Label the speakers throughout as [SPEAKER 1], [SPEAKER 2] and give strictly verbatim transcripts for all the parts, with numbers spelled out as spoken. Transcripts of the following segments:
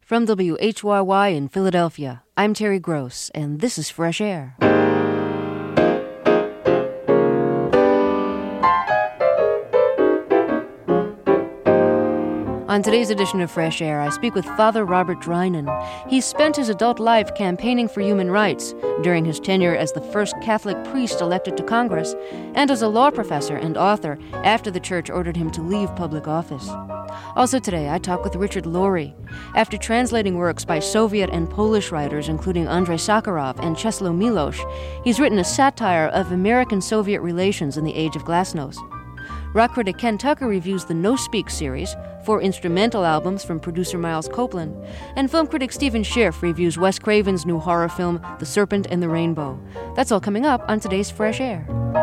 [SPEAKER 1] From W H Y Y in Philadelphia, I'm Terry Gross, and this is Fresh Air. On today's edition of Fresh Air, I speak with Father Robert Drinan. He spent his adult life campaigning for human rights during his tenure as the first Catholic priest elected to Congress, and as a law professor and author after the church ordered him to leave public office. Also today, I talk with Richard Laurie. After translating works by Soviet and Polish writers, including Andrei Sakharov and Czesław Miłosz, he's written a satire of American-Soviet relations in the age of glasnost. Rock critic Ken Tucker reviews the No Speak series, four instrumental albums from producer Miles Copeland, and film critic Stephen Schiff reviews Wes Craven's new horror film, The Serpent and the Rainbow. That's all coming up on today's Fresh Air.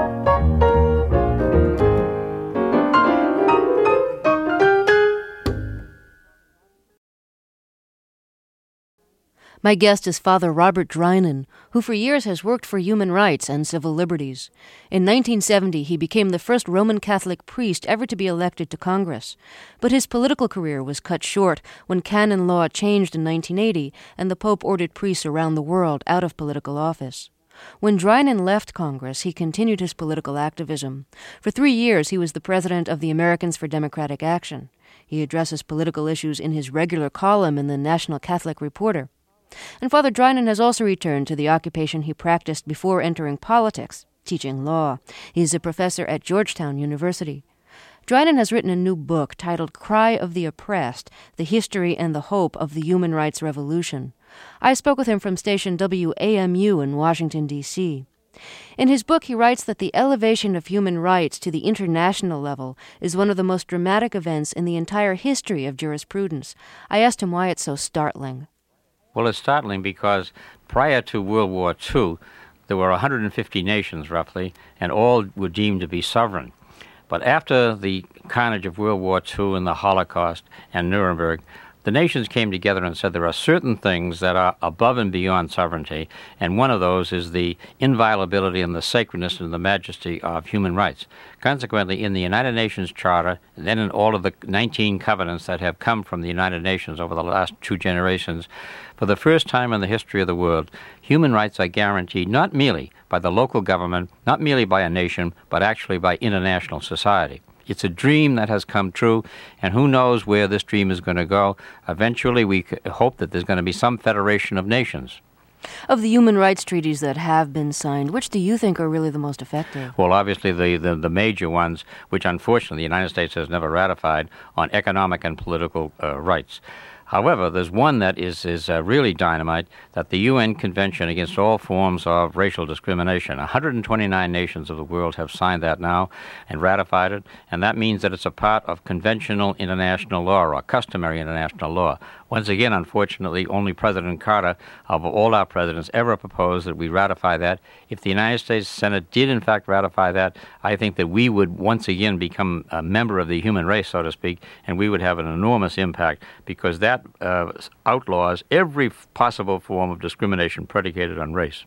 [SPEAKER 1] My guest is Father Robert Drinan, who for years has worked for human rights and civil liberties. In nineteen seventy, he became the first Roman Catholic priest ever to be elected to Congress. But his political career was cut short when canon law changed in nineteen eighty and the Pope ordered priests around the world out of political office. When Drinan left Congress, he continued his political activism. For three years, he was the president of the Americans for Democratic Action. He addresses political issues in his regular column in the National Catholic Reporter. And Father Drinan has also returned to the occupation he practiced before entering politics, teaching law. He's a professor at Georgetown University. Drinan has written a new book titled Cry of the Oppressed, The History and the Hope of the Human Rights Revolution. I spoke with him from station W A M U in Washington, D C In his book, he writes that the elevation of human rights to the international level is one of the most dramatic events in the entire history of jurisprudence. I asked him why it's so startling.
[SPEAKER 2] Well, it's startling because prior to World War Two, there were one hundred fifty nations, roughly, and all were deemed to be sovereign. But after the carnage of World War Two and the Holocaust and Nuremberg, the nations came together and said there are certain things that are above and beyond sovereignty, and one of those is the inviolability and the sacredness and the majesty of human rights. Consequently, in the United Nations Charter, and then in all of the nineteen covenants that have come from the United Nations over the last two generations, for the first time in the history of the world, human rights are guaranteed not merely by the local government, not merely by a nation, but actually by international society. It's a dream that has come true, and who knows where this dream is going to go. Eventually, we hope that there's going to be some federation of nations.
[SPEAKER 1] Of the human rights treaties that have been signed, which do you think are really the most effective?
[SPEAKER 2] Well, obviously the, the, the major ones, which unfortunately the United States has never ratified, on economic and political uh, rights. However, there's one that is, is uh, really dynamite, that the U N Convention Against All Forms of Racial Discrimination. one hundred twenty-nine nations of the world have signed that now and ratified it, and that means that it's a part of conventional international law or customary international law. Once again, unfortunately, only President Carter, of all our presidents, ever proposed that we ratify that. If the United States Senate did, in fact, ratify that, I think that we would once again become a member of the human race, so to speak, and we would have an enormous impact because that uh, outlaws every possible form of discrimination predicated on race.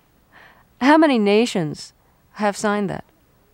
[SPEAKER 1] How many nations have signed that?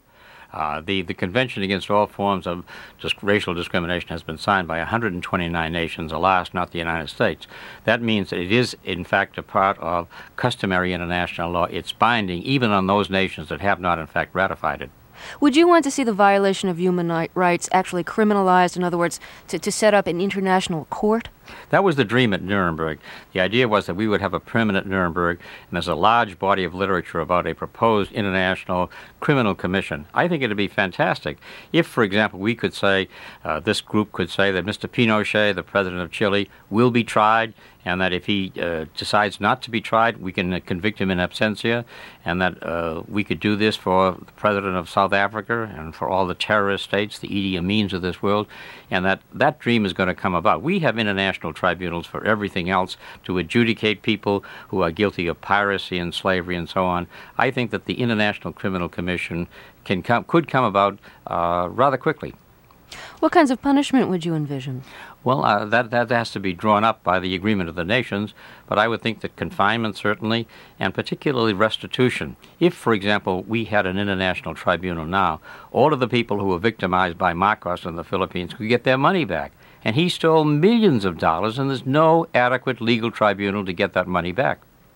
[SPEAKER 2] Uh, the, the Convention Against All Forms of Dis- Racial Discrimination has been signed by one hundred twenty-nine nations, alas, not the United States. That means that it is, in fact, a part of customary international law. It's binding even on those nations that have not, in fact, ratified it.
[SPEAKER 1] Would you want to see the violation of human rights actually criminalized, in other words, to, to set up an international court?
[SPEAKER 2] That was the dream at Nuremberg. The idea was that we would have a permanent Nuremberg, and there's a large body of literature about a proposed international criminal commission. I think it would be fantastic if, for example, we could say, uh, this group could say that Mister Pinochet, the president of Chile, will be tried, and that if he uh, decides not to be tried, we can uh, convict him in absentia, and that uh, we could do this for the president of South Africa and for all the terrorist states, the Idi Amins of this world, and that that dream is going to come about. We have international tribunals for everything else to adjudicate people who are guilty of piracy and slavery and so on. I think that the International Criminal Commission can come, could come about uh, rather quickly.
[SPEAKER 1] What kinds of punishment would you envision?
[SPEAKER 2] Well, uh, that, that has to be drawn up by the agreement of the nations, but I would think that confinement certainly, and particularly restitution. If, for example, we had an international tribunal now, all of the people who were victimized by Marcos in the Philippines could get their money back. and he stole millions of dollars, and there's no adequate legal tribunal to get that money back.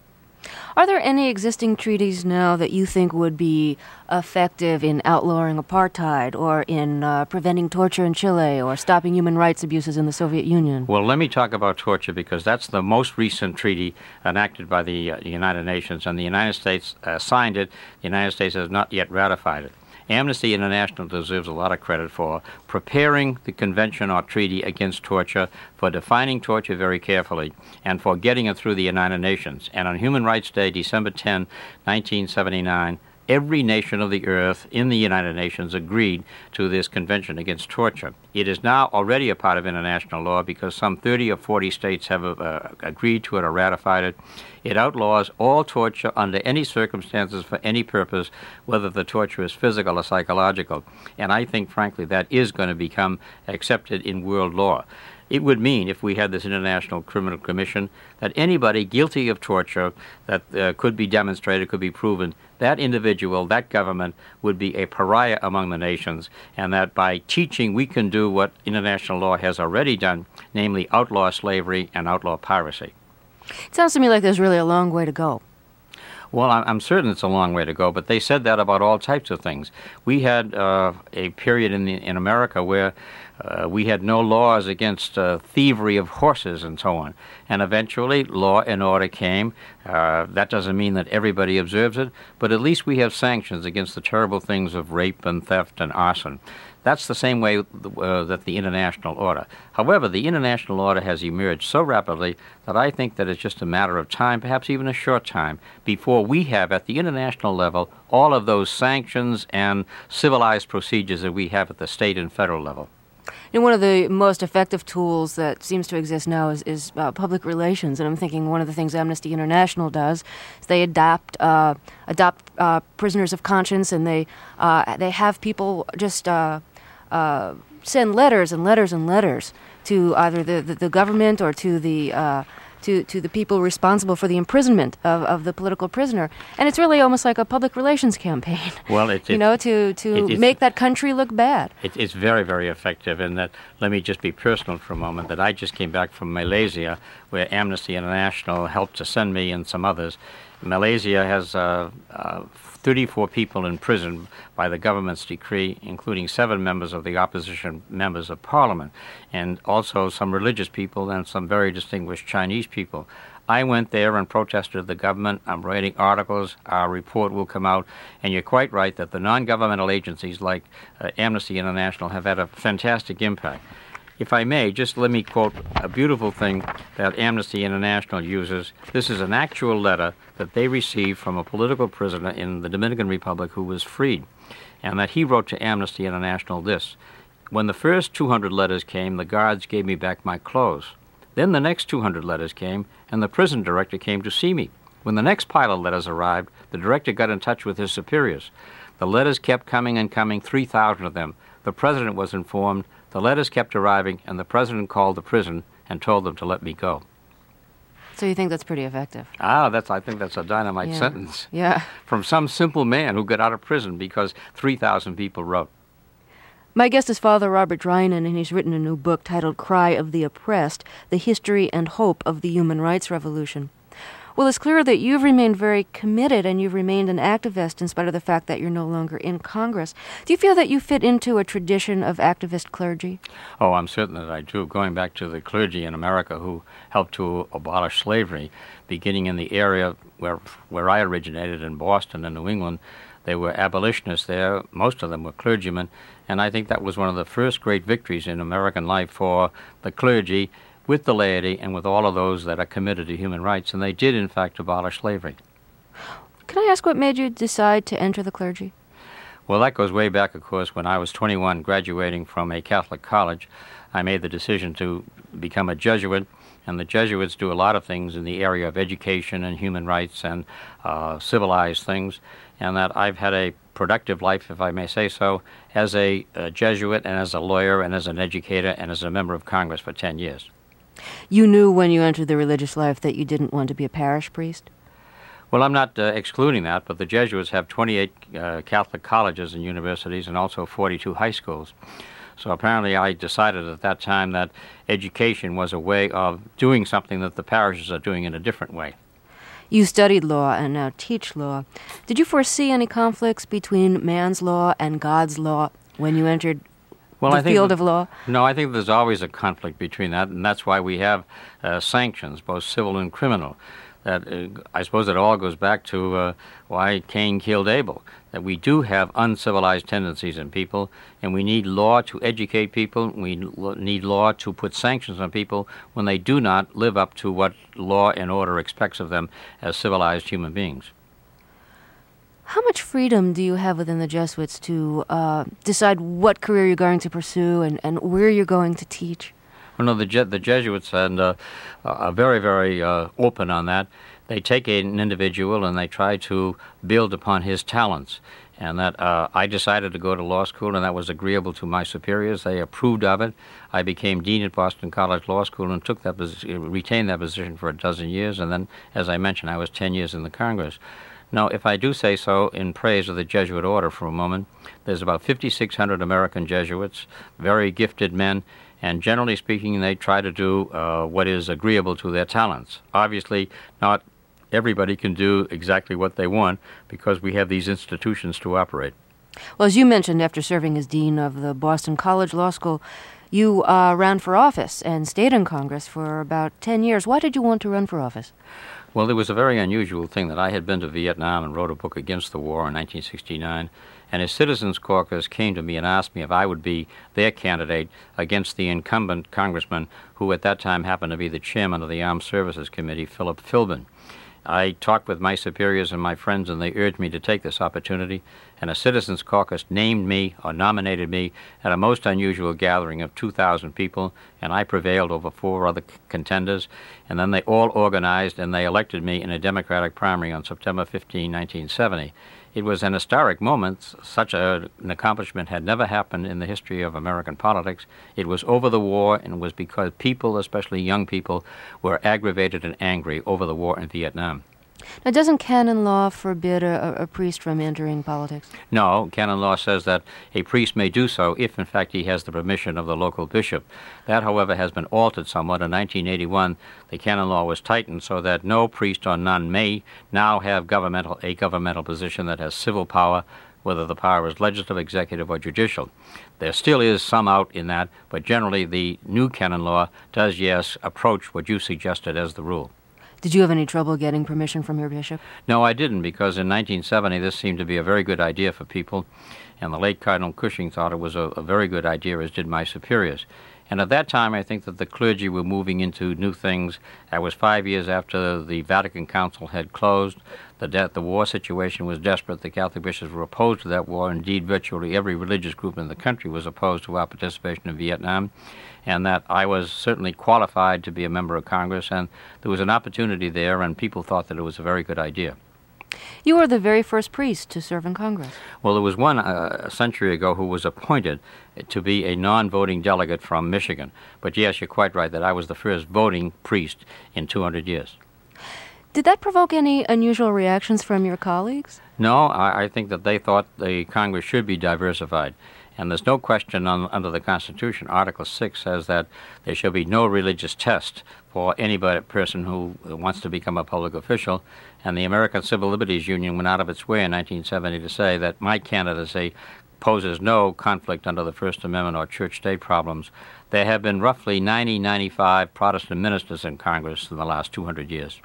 [SPEAKER 1] Are there any existing treaties now that you think would be effective in outlawing apartheid or in uh, preventing torture in Chile or stopping human rights abuses in the Soviet Union?
[SPEAKER 2] Well, let me talk about torture because that's the most recent treaty enacted by the uh, United Nations, and the United States uh, signed it. The United States has not yet ratified it. Amnesty International deserves a lot of credit for preparing the convention or treaty against torture, for defining torture very carefully, and for getting it through the United Nations. And on Human Rights Day, December tenth, nineteen seventy-nine, every nation of the earth in the United Nations agreed to this convention against torture. It is now already a part of international law because some thirty or forty states have uh, agreed to it or ratified it. It outlaws all torture under any circumstances for any purpose, whether the torture is physical or psychological. And I think, frankly, that is going to become accepted in world law. It would mean, if we had this International Criminal Commission, that anybody guilty of torture that uh, could be demonstrated, could be proven, that individual, that government, would be a pariah among the nations, and that by teaching we can do what international law has already done, namely outlaw slavery and outlaw piracy.
[SPEAKER 1] It sounds to me like there's really a long way to go.
[SPEAKER 2] Well, I'm certain it's a long way to go, but they said that about all types of things. We had uh, a period in the, in America where uh, we had no laws against uh, thievery of horses and so on. And eventually, law and order came. Uh, that doesn't mean that everybody observes it, but at least we have sanctions against the terrible things of rape and theft and arson. That's the same way uh, that the international order. However, the international order has emerged so rapidly that I think that it's just a matter of time, perhaps even a short time, before we have at the international level all of those sanctions and civilized procedures that we have at the state and federal level.
[SPEAKER 1] And one of the most effective tools that seems to exist now is, is uh, public relations. And I'm thinking one of the things Amnesty International does is they adopt uh, adopt uh, prisoners of conscience, and they uh, they have people just uh, uh, send letters and letters and letters to either the, the, the government or to the uh, to to the people responsible for the imprisonment of, of the political prisoner. And it's really almost like a public relations campaign.
[SPEAKER 2] Well, it,
[SPEAKER 1] you
[SPEAKER 2] it,
[SPEAKER 1] know, to to
[SPEAKER 2] it,
[SPEAKER 1] make that country look bad.
[SPEAKER 2] It, it's very, very effective. And that, let me just be personal for a moment, that I just came back from Malaysia, where Amnesty International helped to send me and some others. Malaysia has uh, uh, thirty-four people in prison by the government's decree, including seven members of the opposition members of parliament, and also some religious people and some very distinguished Chinese people. I went there and protested the government. I'm writing articles. Our report will come out. And you're quite right that the non-governmental agencies like uh, Amnesty International have had a fantastic impact. If I may, just let me quote a beautiful thing that Amnesty International uses. This is an actual letter that they received from a political prisoner in the Dominican Republic who was freed, and that he wrote to Amnesty International this: "When the first two hundred letters came, the guards gave me back my clothes. Then the next two hundred letters came, and the prison director came to see me. When the next pile of letters arrived, the director got in touch with his superiors. The letters kept coming and coming, three thousand of them. The president was informed. The letters kept arriving, and the president called the prison and told them to let me go."
[SPEAKER 1] So you think that's pretty effective?
[SPEAKER 2] Ah, that's. I think that's a dynamite
[SPEAKER 1] Yeah.
[SPEAKER 2] sentence.
[SPEAKER 1] Yeah.
[SPEAKER 2] From some simple man who got out of prison because three thousand people wrote.
[SPEAKER 1] My guest is Father Robert Drinan, and he's written a new book titled Cry of the Oppressed, The History and Hope of the Human Rights Revolution. Well, it's clear that you've remained very committed and you've remained an activist in spite of the fact that you're no longer in Congress. Do you feel that you fit into a tradition of activist clergy?
[SPEAKER 2] Oh, I'm certain that I do. Going back to the clergy in America who helped to abolish slavery, beginning in the area where where I originated in Boston and New England, they were abolitionists there. Most of them were clergymen, and I think that was one of the first great victories in American life for the clergy, with the laity and with all of those that are committed to human rights, and they did, in fact, abolish slavery.
[SPEAKER 1] Can I ask what made you decide to enter the clergy?
[SPEAKER 2] Well, that goes way back, of course. When I was twenty-one, graduating from a Catholic college, I made the decision to become a Jesuit, and the Jesuits do a lot of things in the area of education and human rights and uh, civilized things, and that I've had a productive life, if I may say so, as a, a Jesuit and as a lawyer and as an educator and as a member of Congress for ten years.
[SPEAKER 1] You knew when you entered the religious life that you didn't want to be a parish priest?
[SPEAKER 2] Well, I'm not uh, excluding that, but the Jesuits have twenty-eight uh, Catholic colleges and universities and also forty-two high schools. So apparently I decided at that time that education was a way of doing something that the parishes are doing in a different way.
[SPEAKER 1] You studied law and now teach law. Did you foresee any conflicts between man's law and God's law when you entered
[SPEAKER 2] well,
[SPEAKER 1] the
[SPEAKER 2] I think
[SPEAKER 1] field
[SPEAKER 2] that,
[SPEAKER 1] of law?
[SPEAKER 2] No, I think there's always a conflict between that, and that's why we have uh, sanctions, both civil and criminal. That uh, I suppose it all goes back to uh, why Cain killed Abel, that we do have uncivilized tendencies in people, and we need law to educate people. We need law to put sanctions on people when they do not live up to what law and order expects of them as civilized human beings.
[SPEAKER 1] How much freedom do you have within the Jesuits to uh, decide what career you're going to pursue and, and where you're going to teach?
[SPEAKER 2] Well, no, the, Je- the Jesuits and, uh, are very, very uh, open on that. They take an individual and they try to build upon his talents. And that uh, I decided to go to law school, and that was agreeable to my superiors. They approved of it. I became dean at Boston College Law School and took that posi- retained that position for a dozen years. And then, as I mentioned, I was ten years in the Congress. Now, if I do say so in praise of the Jesuit order for a moment, there's about fifty-six hundred American Jesuits, very gifted men, and generally speaking, they try to do uh, what is agreeable to their talents. Obviously, not everybody can do exactly what they want because we have these institutions to operate.
[SPEAKER 1] Well, as you mentioned, after serving as dean of the Boston College Law School, you uh, ran for office and stayed in Congress for about ten years. Why did you want to run for office?
[SPEAKER 2] Well, there was a very unusual thing that I had been to Vietnam and wrote a book against the war in nineteen sixty-nine, and a Citizens Caucus came to me and asked me if I would be their candidate against the incumbent congressman, who at that time happened to be the chairman of the Armed Services Committee, Philip Philbin. I talked with my superiors and my friends, and they urged me to take this opportunity, and a Citizens Caucus named me or nominated me at a most unusual gathering of two thousand people, and I prevailed over four other c- contenders, and then they all organized and they elected me in a Democratic primary on September fifteenth, nineteen seventy. It was an historic moment. Such a, an accomplishment had never happened in the history of American politics. It was over the war, and it was because people, especially young people, were aggravated and angry over the war in Vietnam.
[SPEAKER 1] Now, doesn't canon law forbid a, a priest from entering politics?
[SPEAKER 2] No, canon law says that a priest may do so if, in fact, he has the permission of the local bishop. That, however, has been altered somewhat. In nineteen eighty-one, the canon law was tightened so that no priest or nun may now have governmental a governmental position that has civil power, whether the power is legislative, executive, or judicial. There still is some out in that, but generally the new canon law does, yes, approach what you suggested as the rule.
[SPEAKER 1] Did you have any trouble getting permission from your bishop?
[SPEAKER 2] No, I didn't, because in nineteen seventy this seemed to be a very good idea for people, and the late Cardinal Cushing thought it was a, a very good idea, as did my superiors. And at that time, I think that the clergy were moving into new things. That was five years after the Vatican Council had closed. The, de- the war situation was desperate. The Catholic bishops were opposed to that war. Indeed, virtually every religious group in the country was opposed to our participation in Vietnam, and that I was certainly qualified to be a member of Congress, and there was an opportunity there, and people thought that it was a very good idea.
[SPEAKER 1] You were the very first priest to serve in Congress.
[SPEAKER 2] Well, there was one uh, a century ago who was appointed to be a non-voting delegate from Michigan. But yes, you're quite right that I was the first voting priest in two hundred years.
[SPEAKER 1] Did that provoke any unusual reactions from your colleagues?
[SPEAKER 2] No, I, I think that they thought the Congress should be diversified. And there's no question on, under the Constitution. Article six says that there shall be no religious test for any person who wants to become a public official. And the American Civil Liberties Union went out of its way in nineteen seventy to say that my candidacy poses no conflict under the First Amendment or church-state problems. There have been roughly ninety, ninety-five Protestant ministers in Congress in the last two hundred years.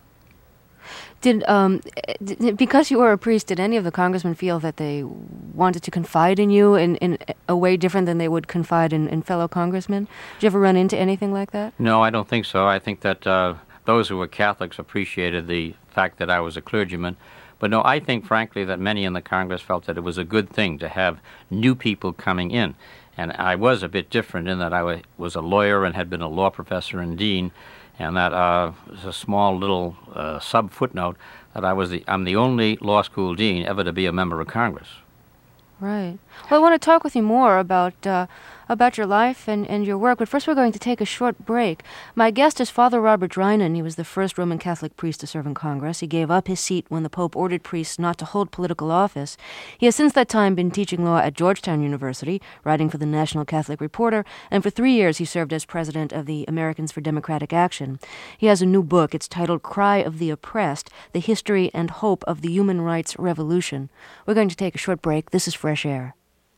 [SPEAKER 1] Did um, d- because you were a priest, did any of the congressmen feel that they wanted to confide in you in, in a way different than they would confide in, in fellow congressmen? Did you ever run into anything like that?
[SPEAKER 2] No, I don't think so. I think that uh, those who were Catholics appreciated the fact that I was a clergyman. But no, I think, frankly, that many in the Congress felt that it was a good thing to have new people coming in. And I was a bit different in that I wa- was a lawyer and had been a law professor and dean, and that uh, was a small little uh, sub-footnote that I was the, I'm the only law school dean ever to be a member of Congress.
[SPEAKER 1] Right. Well, I want to talk with you more about uh, about your life and, and your work, but first we're going to take a short break. My guest is Father Robert Drinan. He was the first Roman Catholic priest to serve in Congress. He gave up his seat when the Pope ordered priests not to hold political office. He has since that time been teaching law at Georgetown University, writing for the National Catholic Reporter, and for three years he served as president of the Americans for Democratic Action. He has a new book. It's titled Cry of the Oppressed, The History and Hope of the Human Rights Revolution. We're going to take a short break. This is Fresh Air.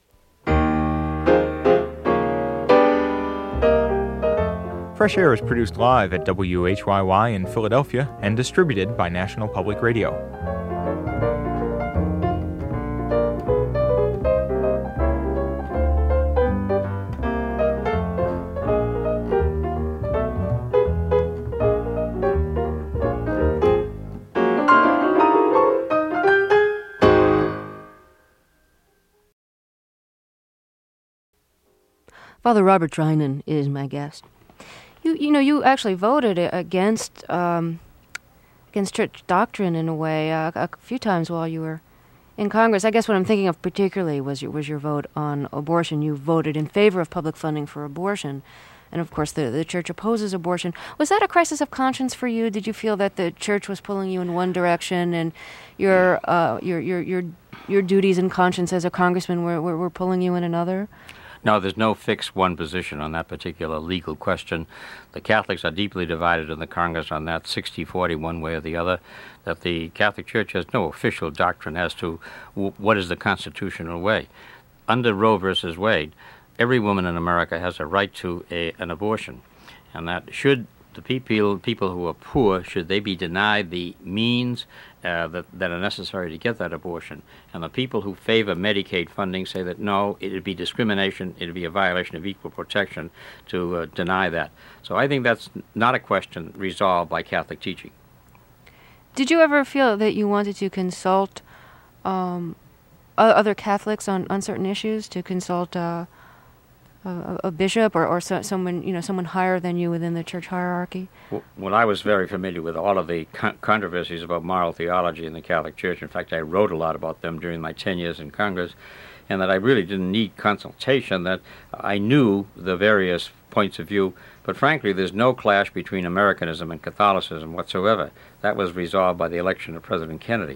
[SPEAKER 3] Fresh Air is produced live at W H Y Y in Philadelphia and distributed by National Public Radio.
[SPEAKER 1] Father Robert Drinan is my guest. You you know, you actually voted against um, against church doctrine in a way uh, a few times while you were in Congress. I guess what I'm thinking of particularly was your, was your vote on abortion. You voted in favor of public funding for abortion. And of course, the, the church opposes abortion. Was that a crisis of conscience for you? Did you feel that the church was pulling you in one direction and your uh, your, your your your duties and conscience as a congressman were, were, were pulling you in another?
[SPEAKER 2] No, there's no fixed one position on that particular legal question. The Catholics are deeply divided in the Congress on that, sixty forty one way or the other, that the Catholic Church has no official doctrine as to w- what is the constitutional way. Under Roe versus Wade, every woman in America has a right to a, an abortion, and that should the people people who are poor, should they be denied the means uh, that, that are necessary to get that abortion? And the people who favor Medicaid funding say that no, it would be discrimination, it would be a violation of equal protection to uh, deny that. So I think that's not a question resolved by Catholic teaching.
[SPEAKER 1] Did you ever feel that you wanted to consult um, other Catholics on, on certain issues, to consult uh, a, a bishop or, or so, someone, you know, someone higher than you within the church hierarchy?
[SPEAKER 2] Well, I was very familiar with all of the con- controversies about moral theology in the Catholic Church. In fact, I wrote a lot about them during my ten years in Congress, and that I really didn't need consultation, that I knew the various points of view. But frankly, there's no clash between Americanism and Catholicism whatsoever. That was resolved by the election of President Kennedy.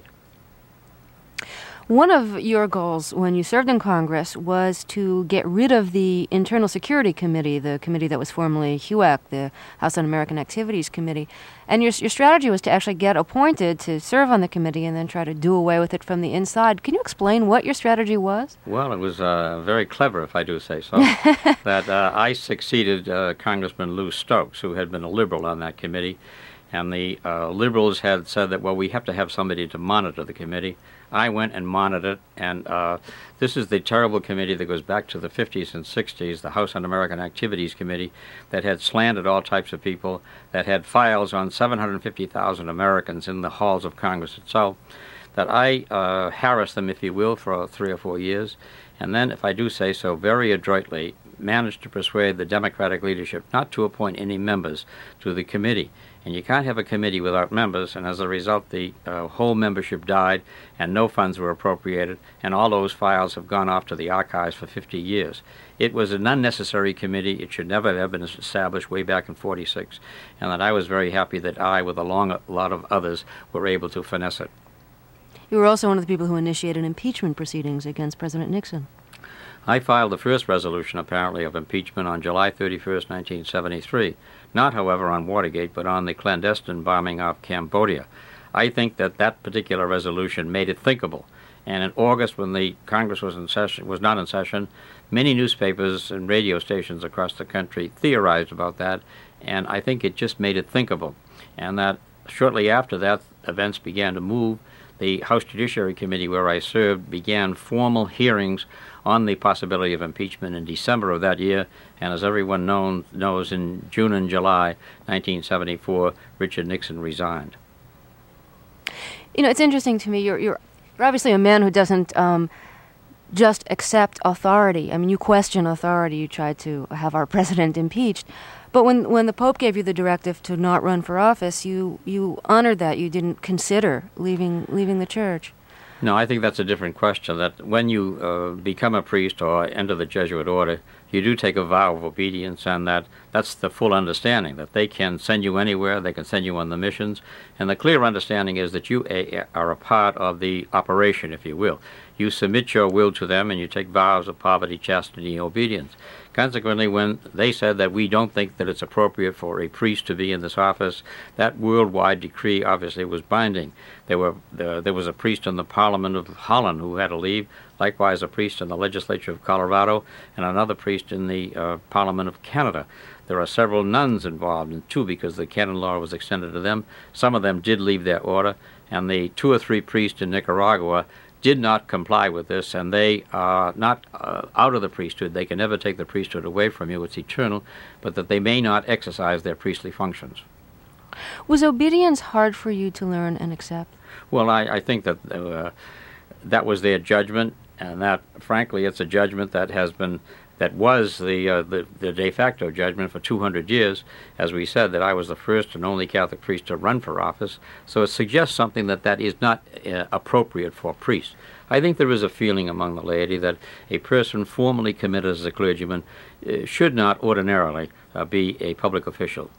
[SPEAKER 1] One of your goals when you served in Congress was to get rid of the Internal Security Committee, the committee that was formerly H U A C, the House Un-American Activities Committee. And your your strategy was to actually get appointed to serve on the committee and then try to do away with it from the inside. Can you explain what your strategy was?
[SPEAKER 2] Well, it was uh, very clever, if I do say so. that uh, I succeeded uh, Congressman Lou Stokes, who had been a liberal on that committee. And the uh, liberals had said that, well, we have to have somebody to monitor the committee. I went and monitored it, and uh, this is the terrible committee that goes back to the fifties and sixties, the House Un-American Activities Committee, that had slandered all types of people, that had files on seven hundred fifty thousand Americans in the halls of Congress itself, that I uh, harassed them, if you will, for uh, three or four years, and then, if I do say so, very adroitly managed to persuade the Democratic leadership not to appoint any members to the committee. And you can't have a committee without members, and as a result, the uh, whole membership died, and no funds were appropriated, and all those files have gone off to the archives for fifty years. It was an unnecessary committee. It should never have been established way back in forty-six, and that I was very happy that I, with a long lot of others, were able to finesse it.
[SPEAKER 1] You were also one of the people who initiated impeachment proceedings against President Nixon.
[SPEAKER 2] I filed the first resolution, apparently, of impeachment on July thirty-first, nineteen seventy-three. Not, however, on Watergate, but on the clandestine bombing of Cambodia. I think that that particular resolution made it thinkable. And in August, when the Congress was in session, was not in session, many newspapers and radio stations across the country theorized about that, and I think it just made it thinkable. And that shortly after that, events began to move. The House Judiciary Committee, where I served, began formal hearings on the possibility of impeachment in December of that year, and as everyone known, knows, in June and July nineteen seventy-four, Richard Nixon resigned.
[SPEAKER 1] You know, it's interesting to me, you're, you're obviously a man who doesn't um, just accept authority. I mean, you question authority, you try to have our president impeached. But when, when the Pope gave you the directive to not run for office, you, you honored that. You didn't consider leaving leaving the church.
[SPEAKER 2] No, I think that's a different question, that when you uh, become a priest or enter the Jesuit order, you do take a vow of obedience, and that that's the full understanding, that they can send you anywhere, they can send you on the missions, and the clear understanding is that you a, are a part of the operation, if you will. You submit your will to them, and you take vows of poverty, chastity, and obedience. Consequently, when they said that we don't think that it's appropriate for a priest to be in this office, that worldwide decree obviously was binding. There were there, there was a priest in the Parliament of Holland who had to leave, likewise a priest in the legislature of Colorado, and another priest in the uh, Parliament of Canada. There are several nuns involved, and too, because the canon law was extended to them. Some of them did leave their order, and the two or three priests in Nicaragua did not comply with this, and they are not uh, out of the priesthood. They can never take the priesthood away from you. It's eternal, but that they may not exercise their priestly functions.
[SPEAKER 1] Was obedience hard for you to learn and accept?
[SPEAKER 2] Well, I, I think that uh, that was their judgment, and that, frankly, it's a judgment that has been that was the, uh, the the de facto judgment for two hundred years. As we said, that I was the first and only Catholic priest to run for office, so it suggests something that that is not uh, appropriate for priests. I think there is a feeling among the laity that a person formally committed as a clergyman uh, should not ordinarily uh, be a public official.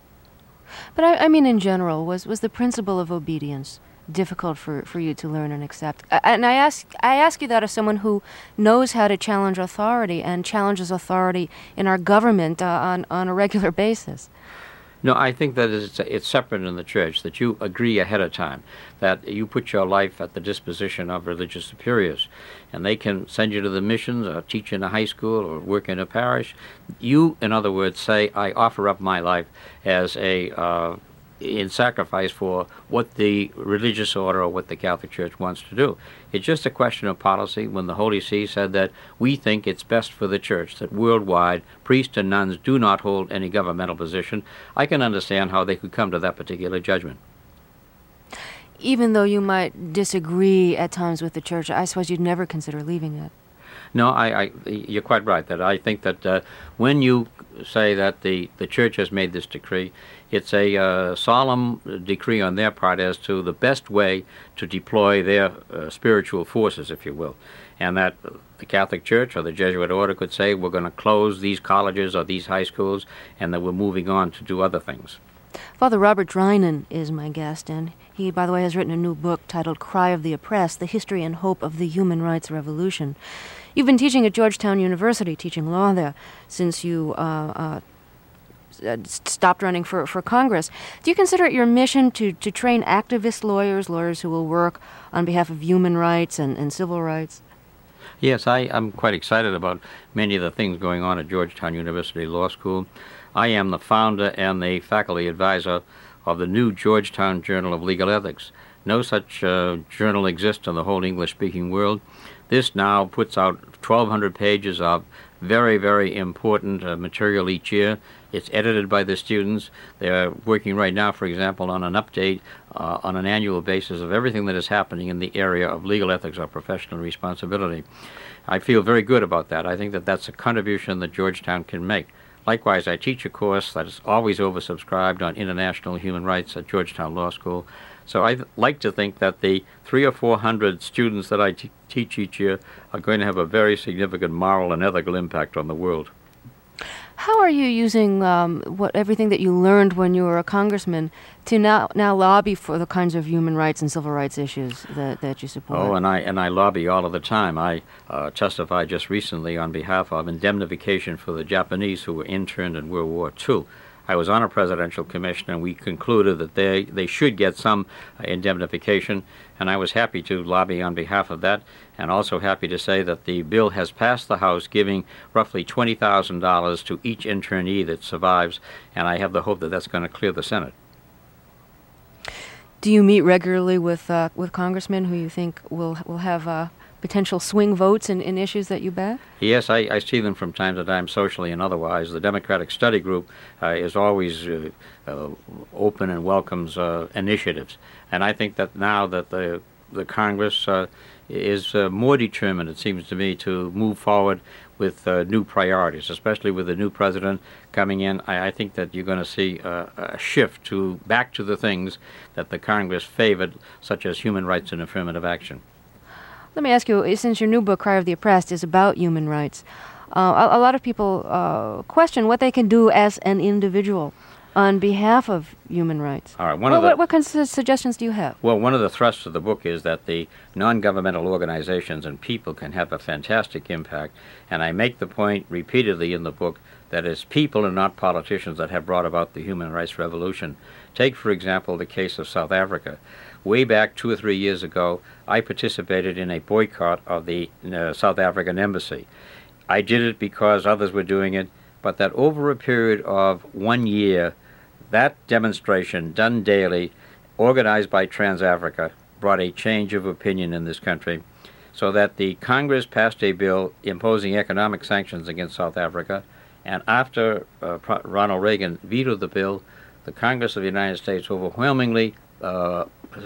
[SPEAKER 1] But I, I mean, in general, was, was the principle of obedience difficult for, for you to learn and accept? And I ask I ask you that as someone who knows how to challenge authority and challenges authority in our government uh, on, on a regular basis.
[SPEAKER 2] No, I think that it's, it's separate in the church, that you agree ahead of time, that you put your life at the disposition of religious superiors, and they can send you to the missions or teach in a high school or work in a parish. You, in other words, say, I offer up my life as a uh, in sacrifice for what the religious order or what the Catholic Church wants to do. It's just a question of policy. When the Holy See said that we think it's best for the Church that worldwide priests and nuns do not hold any governmental position, I can understand how they could come to that particular judgment.
[SPEAKER 1] Even though you might disagree at times with the Church, I suppose you'd never consider leaving it.
[SPEAKER 2] No, I, I, you're quite right. That I think that uh, when you say that the, the Church has made this decree, it's a uh, solemn decree on their part as to the best way to deploy their uh, spiritual forces, if you will. And that the Catholic Church or the Jesuit order could say, we're going to close these colleges or these high schools, and that we're moving on to do other things.
[SPEAKER 1] Father Robert Drinan is my guest, and he, by the way, has written a new book titled Cry of the Oppressed, The History and Hope of the Human Rights Revolution. You've been teaching at Georgetown University, teaching law there, since you uh, uh, stopped running for, for Congress. Do you consider it your mission to, to train activist lawyers, lawyers who will work on behalf of human rights and, and civil rights?
[SPEAKER 2] Yes, I, I'm quite excited about many of the things going on at Georgetown University Law School. I am the founder and the faculty advisor of the new Georgetown Journal of Legal Ethics. No such uh, journal exists in the whole English-speaking world. This now puts out twelve hundred pages of very, very important uh, material each year. It's edited by the students. They're working right now, for example, on an update uh, on an annual basis of everything that is happening in the area of legal ethics or professional responsibility. I feel very good about that. I think that that's a contribution that Georgetown can make. Likewise, I teach a course that is always oversubscribed on international human rights at Georgetown Law School. So I like to think that the three or four hundred students that I t- teach each year are going to have a very significant moral and ethical impact on the world.
[SPEAKER 1] How are you using um, what everything that you learned when you were a congressman to now now lobby for the kinds of human rights and civil rights issues that, that you support?
[SPEAKER 2] Oh, and I and I lobby all of the time. I uh, testified just recently on behalf of indemnification for the Japanese who were interned in World War Two. I was on a presidential commission, and we concluded that they, they should get some uh, indemnification, and I was happy to lobby on behalf of that, and also happy to say that the bill has passed the House, giving roughly twenty thousand dollars to each internee that survives, and I have the hope that that's going to clear the Senate.
[SPEAKER 1] Do you meet regularly with uh, with congressmen who you think will will have uh, potential swing votes in, in issues that you back?
[SPEAKER 2] Yes, I, I see them from time to time, socially and otherwise. The Democratic Study Group uh, is always uh, uh, open and welcomes uh, initiatives. And I think that now that the the Congress uh, is uh, more determined, it seems to me, to move forward with uh, new priorities, especially with the new president coming in. I, I think that you're going to see uh, a shift to back to the things that the Congress favored, such as human rights and affirmative action.
[SPEAKER 1] Let me ask you, since your new book, Cry of the Oppressed, is about human rights, Uh, a, a lot of people uh, question what they can do as an individual on behalf of human rights.
[SPEAKER 2] All right. One
[SPEAKER 1] well,
[SPEAKER 2] of the,
[SPEAKER 1] what, what kinds of suggestions do you have?
[SPEAKER 2] Well, one of the thrusts of the book is that the non-governmental organizations and people can have a fantastic impact, and I make the point repeatedly in the book that it's people and not politicians that have brought about the human rights revolution. Take, for example, the case of South Africa. Way back two or three years ago, I participated in a boycott of the uh, South African embassy. I did it because others were doing it, but that over a period of one year, that demonstration, done daily, organized by TransAfrica, brought a change of opinion in this country, so that the Congress passed a bill imposing economic sanctions against South Africa, and after uh, Ronald Reagan vetoed the bill, the Congress of the United States overwhelmingly uh,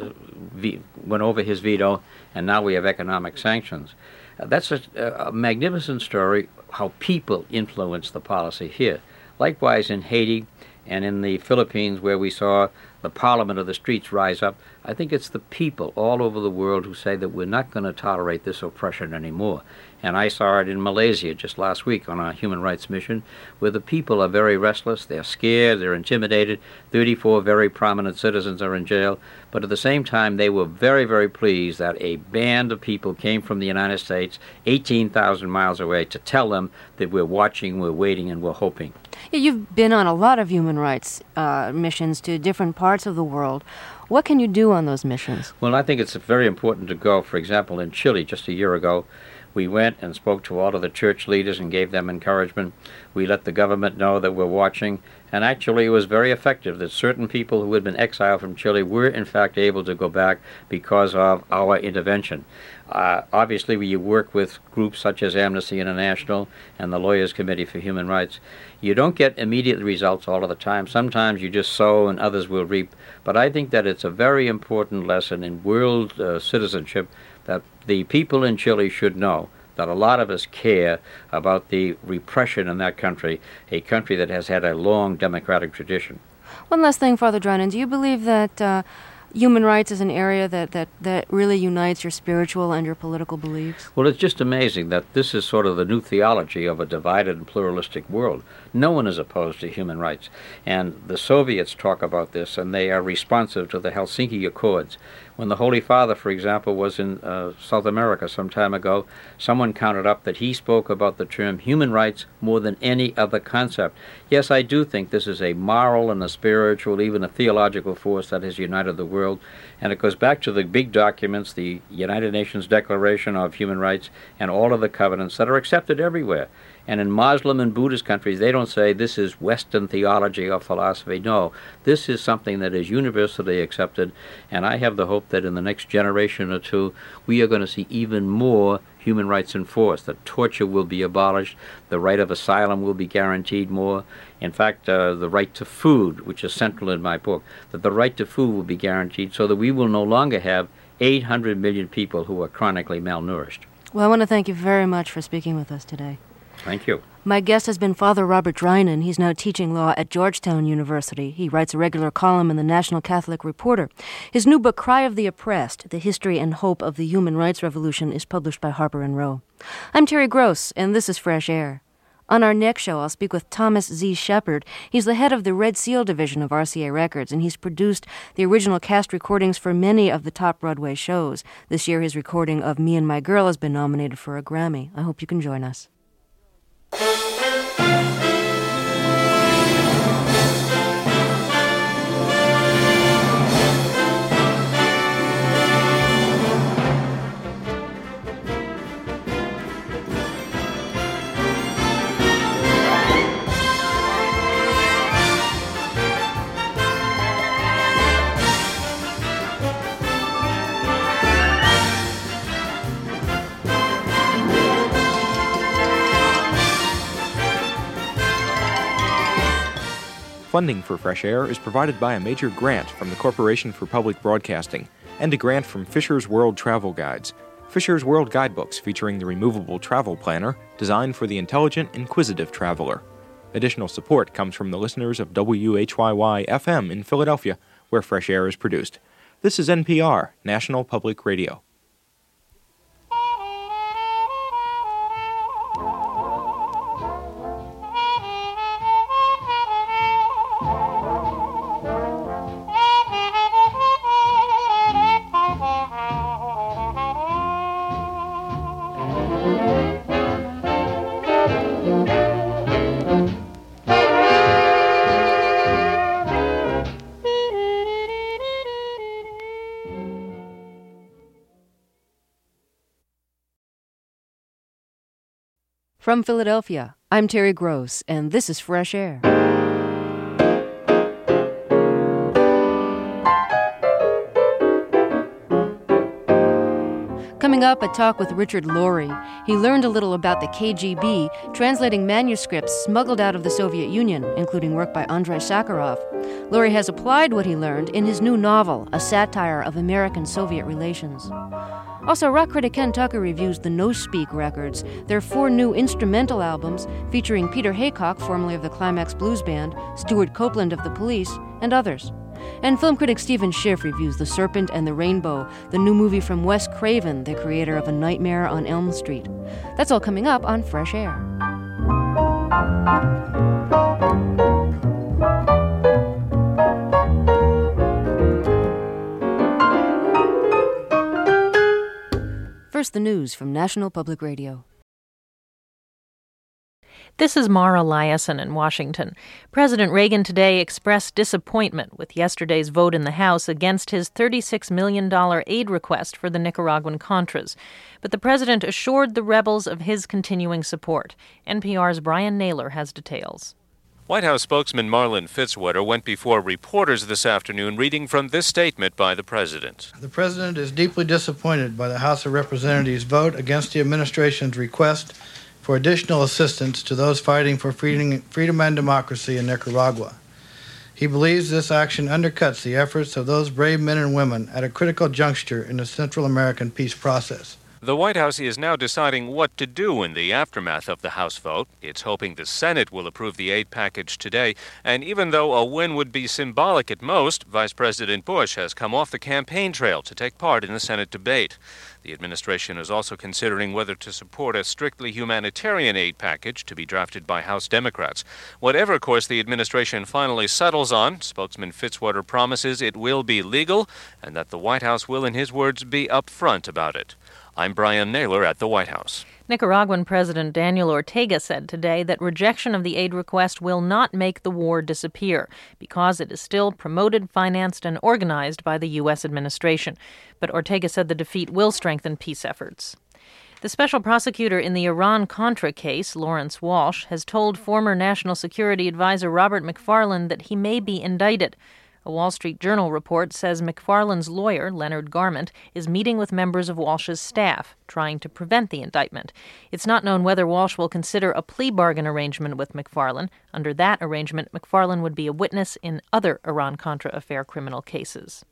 [SPEAKER 2] went over his veto, and now we have economic sanctions. Uh, that's a, a magnificent story, how people influence the policy here. Likewise in Haiti and in the Philippines, where we saw the parliament of the streets rise up, I think it's the people all over the world who say that we're not going to tolerate this oppression anymore. And I saw it in Malaysia just last week on a human rights mission, where the people are very restless, they're scared, they're intimidated. thirty-four very prominent citizens are in jail. But at the same time, they were very, very pleased that a band of people came from the United States, eighteen thousand miles away, to tell them that we're watching, we're waiting, and we're hoping.
[SPEAKER 1] Yeah, you've been on a lot of human rights uh, missions to different parts of the world. What can you do on those missions?
[SPEAKER 2] Well, I think it's very important to go. For example, in Chile just a year ago, we went and spoke to all of the church leaders and gave them encouragement. We let the government know that we're watching, and actually it was very effective that certain people who had been exiled from Chile were in fact able to go back because of our intervention. Uh, obviously, when you work with groups such as Amnesty International and the Lawyers Committee for Human Rights, you don't get immediate results all of the time. Sometimes you just sow and others will reap. But I think that it's a very important lesson in world uh, citizenship that the people in Chile should know that a lot of us care about the repression in that country, a country that has had a long democratic tradition.
[SPEAKER 1] One last thing, Father Drinan, do you believe that uh, human rights is an area that, that, that really unites your spiritual and your political beliefs?
[SPEAKER 2] Well, it's just amazing that this is sort of the new theology of a divided and pluralistic world. No one is opposed to human rights. And the Soviets talk about this, and they are responsive to the Helsinki Accords. When the Holy Father, for example, was in uh, South America some time ago, someone counted up that he spoke about the term human rights more than any other concept. Yes, I do think this is a moral and a spiritual, even a theological force that has united the world. And it goes back to the big documents, the United Nations Declaration of Human Rights, and all of the covenants that are accepted everywhere. And in Muslim and Buddhist countries, they don't say this is Western theology or philosophy. No, this is something that is universally accepted, and I have the hope that in the next generation or two, we are going to see even more human rights enforced, that torture will be abolished, the right of asylum will be guaranteed more. In fact, uh, the right to food, which is central in my book, that the right to food will be guaranteed so that we will no longer have eight hundred million people who are chronically malnourished.
[SPEAKER 1] Well, I want to thank you very much for speaking with us today.
[SPEAKER 2] Thank you.
[SPEAKER 1] My guest has been Father Robert Drinan. He's now teaching law at Georgetown University. He writes a regular column in the National Catholic Reporter. His new book, Cry of the Oppressed, The History and Hope of the Human Rights Revolution, is published by Harper and Row. I'm Terry Gross, and this is Fresh Air. On our next show, I'll speak with Thomas Z. Shepard. He's the head of the Red Seal division of R C A Records, and he's produced the original cast recordings for many of the top Broadway shows. This year, his recording of Me and My Girl has been nominated for a Grammy. I hope you can join us.
[SPEAKER 3] Funding for Fresh Air is provided by a major grant from the Corporation for Public Broadcasting and a grant from Fisher's World Travel Guides. Fisher's World Guidebooks featuring the removable travel planner designed for the intelligent, inquisitive traveler. Additional support comes from the listeners of W H Y Y F M in Philadelphia, where Fresh Air is produced. This is N P R, National Public Radio.
[SPEAKER 1] From Philadelphia, I'm Terry Gross, and this is Fresh Air. Coming up, a talk with Richard Laurie. He learned a little about the K G B, translating manuscripts smuggled out of the Soviet Union, including work by Andrei Sakharov. Laurie has applied what he learned in his new novel, a satire of American-Soviet relations. Also, rock critic Ken Tucker reviews the No Speak records. Their four new instrumental albums featuring Peter Haycock, formerly of the Climax Blues Band, Stuart Copeland of The Police, and others. And film critic Stephen Schiff reviews The Serpent and the Rainbow, the new movie from Wes Craven, the creator of A Nightmare on Elm Street. That's all coming up on Fresh Air. First, the news from National Public Radio.
[SPEAKER 4] This is Mara Liasson in Washington. President Reagan today expressed disappointment with yesterday's vote in the House against his thirty-six million dollars aid request for the Nicaraguan Contras. But the president assured the rebels of his continuing support. N P R's Brian Naylor has details.
[SPEAKER 5] White House spokesman Marlin Fitzwater went before reporters this afternoon reading from this statement by the president.
[SPEAKER 6] The president is deeply disappointed by the House of Representatives' vote against the administration's request for additional assistance to those fighting for freedom, freedom and democracy in Nicaragua. He believes this action undercuts the efforts of those brave men and women at a critical juncture in the Central American peace process.
[SPEAKER 5] The White House is now deciding what to do in the aftermath of the House vote. It's hoping the Senate will approve the aid package today. And even though a win would be symbolic at most, Vice President Bush has come off the campaign trail to take part in the Senate debate. The administration is also considering whether to support a strictly humanitarian aid package to be drafted by House Democrats. Whatever course the administration finally settles on, spokesman Fitzwater promises it will be legal and that the White House will, in his words, be upfront about it. I'm Brian Naylor at the White House.
[SPEAKER 4] Nicaraguan President Daniel Ortega said today that rejection of the aid request will not make the war disappear because it is still promoted, financed, and organized by the U S administration. But Ortega said the defeat will strengthen peace efforts. The special prosecutor in the Iran-Contra case, Lawrence Walsh, has told former National Security Advisor Robert McFarlane that he may be indicted. A Wall Street Journal report says McFarlane's lawyer, Leonard Garment, is meeting with members of Walsh's staff, trying to prevent the indictment. It's not known whether Walsh will consider a plea bargain arrangement with McFarlane. Under that arrangement, McFarlane would be a witness in other Iran-Contra affair criminal cases.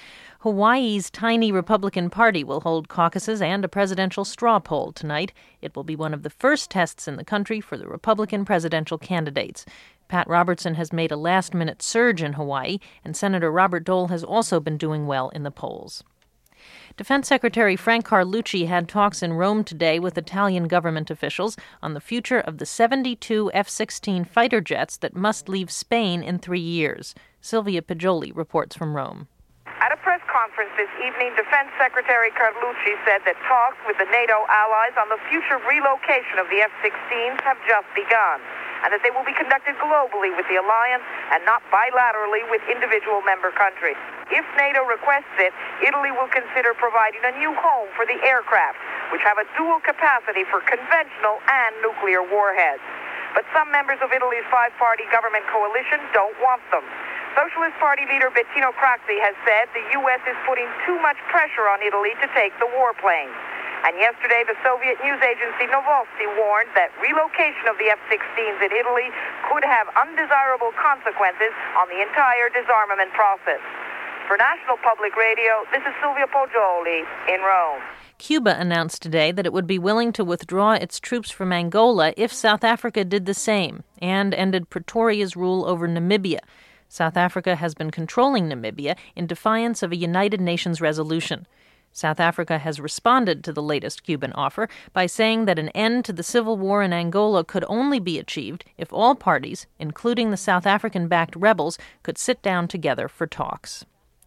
[SPEAKER 4] Hawaii's tiny Republican Party will hold caucuses and a presidential straw poll tonight. It will be one of the first tests in the country for the Republican presidential candidates. Pat Robertson has made a last-minute surge in Hawaii, and Senator Robert Dole has also been doing well in the polls. Defense Secretary Frank Carlucci had talks in Rome today with Italian government officials on the future of the seventy-two F sixteen fighter jets that must leave Spain in three years. Sylvia Poggioli reports from Rome.
[SPEAKER 7] At a press conference this evening, Defense Secretary Carlucci said that talks with the NATO allies on the future relocation of the F sixteens have just begun, and that they will be conducted globally with the alliance and not bilaterally with individual member countries. If NATO requests it, Italy will consider providing a new home for the aircraft, which have a dual capacity for conventional and nuclear warheads. But some members of Italy's five-party government coalition don't want them. Socialist Party leader Bettino Craxi has said the U S is putting too much pressure on Italy to take the warplanes. And yesterday, the Soviet news agency Novosti warned that relocation of the F sixteens in Italy could have undesirable consequences on the entire disarmament process. For National Public Radio, this is Sylvia Poggioli in Rome.
[SPEAKER 4] Cuba announced today that it would be willing to withdraw its troops from Angola if South Africa did the same and ended Pretoria's rule over Namibia. South Africa has been controlling Namibia in defiance of a United Nations resolution. South Africa has responded to the latest Cuban offer by saying that an end to the civil war in Angola could only be achieved if all parties, including the South African-backed rebels, could sit down together for talks.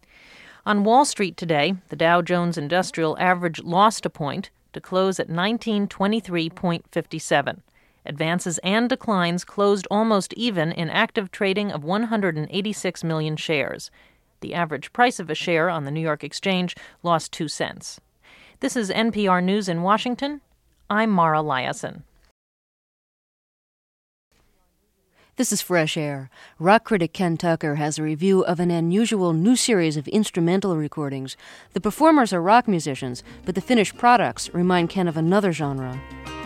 [SPEAKER 4] On Wall Street today, the Dow Jones Industrial Average lost a point to close at nineteen twenty-three point five seven. Advances and declines closed almost even in active trading of one hundred eighty-six million shares. The average price of a share on the New York Exchange lost two cents. This is N P R News in Washington. I'm Mara Liasson.
[SPEAKER 1] This is Fresh Air. Rock critic Ken Tucker has a review of an unusual new series of instrumental recordings. The performers are rock musicians, but the finished products remind Ken of another genre.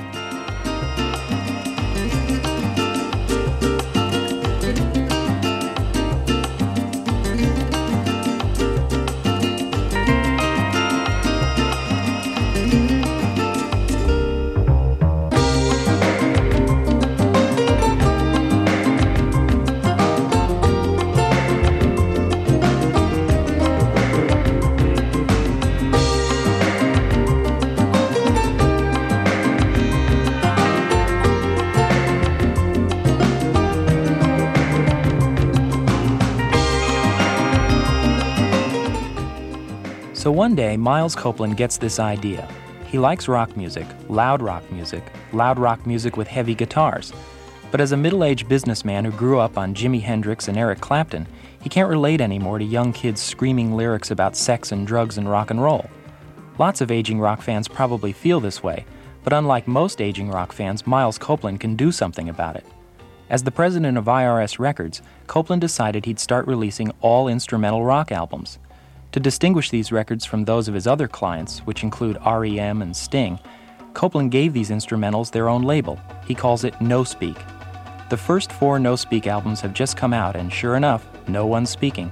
[SPEAKER 8] So one day, Miles Copeland gets this idea. He likes rock music, loud rock music, loud rock music with heavy guitars. But as a middle-aged businessman who grew up on Jimi Hendrix and Eric Clapton, he can't relate anymore to young kids screaming lyrics about sex and drugs and rock and roll. Lots of aging rock fans probably feel this way, but unlike most aging rock fans, Miles Copeland can do something about it. As the president of I R S Records, Copeland decided he'd start releasing all instrumental rock albums. To distinguish these records from those of his other clients, which include R E M and Sting, Copeland gave these instrumentals their own label. He calls it No Speak. The first four No Speak albums have just come out, and sure enough, no one's speaking.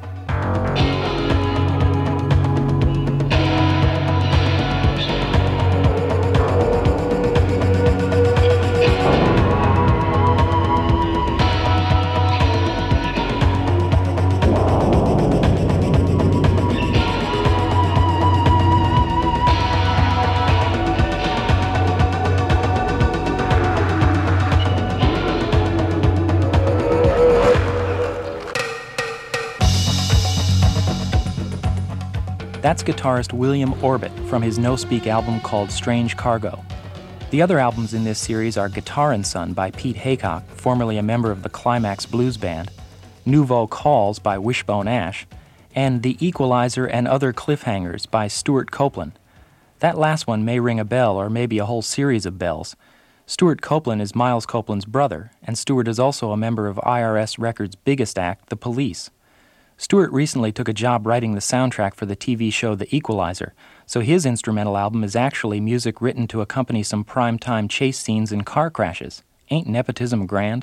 [SPEAKER 8] That's guitarist William Orbit from his No Speak album called Strange Cargo. The other albums in this series are Guitar and Son by Pete Haycock, formerly a member of the Climax Blues Band, Nouveau Calls by Wishbone Ash, and The Equalizer and Other Cliffhangers by Stuart Copeland. That last one may ring a bell, or maybe a whole series of bells. Stuart Copeland is Miles Copeland's brother, and Stuart is also a member of I R S Records' biggest act, The Police. Stuart recently took a job writing the soundtrack for the T V show The Equalizer, so his instrumental album is actually music written to accompany some primetime chase scenes and car crashes. Ain't nepotism grand?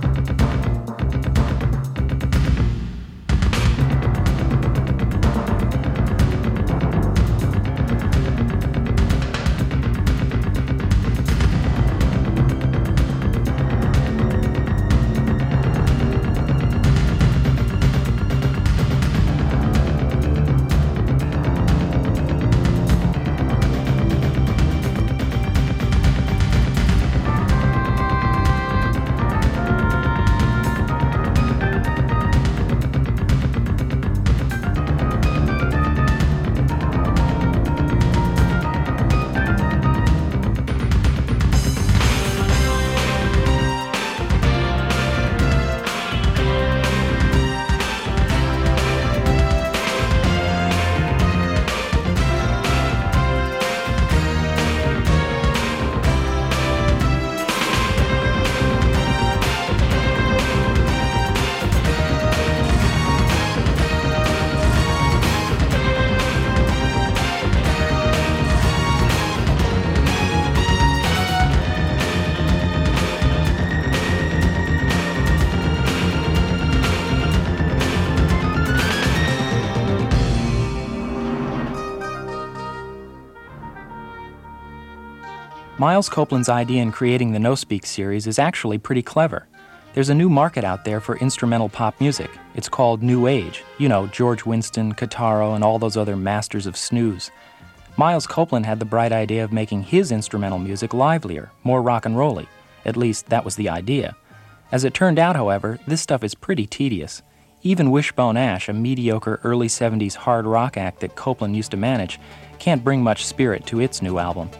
[SPEAKER 8] Miles Copeland's idea in creating the No Speak series is actually pretty clever. There's a new market out there for instrumental pop music. It's called New Age. You know, George Winston, Cataro, and all those other masters of snooze. Miles Copeland had the bright idea of making his instrumental music livelier, more rock and roll-y. At least, that was the idea. As it turned out, however, this stuff is pretty tedious. Even Wishbone Ash, a mediocre early seventies hard rock act that Copeland used to manage, can't bring much spirit to its new album.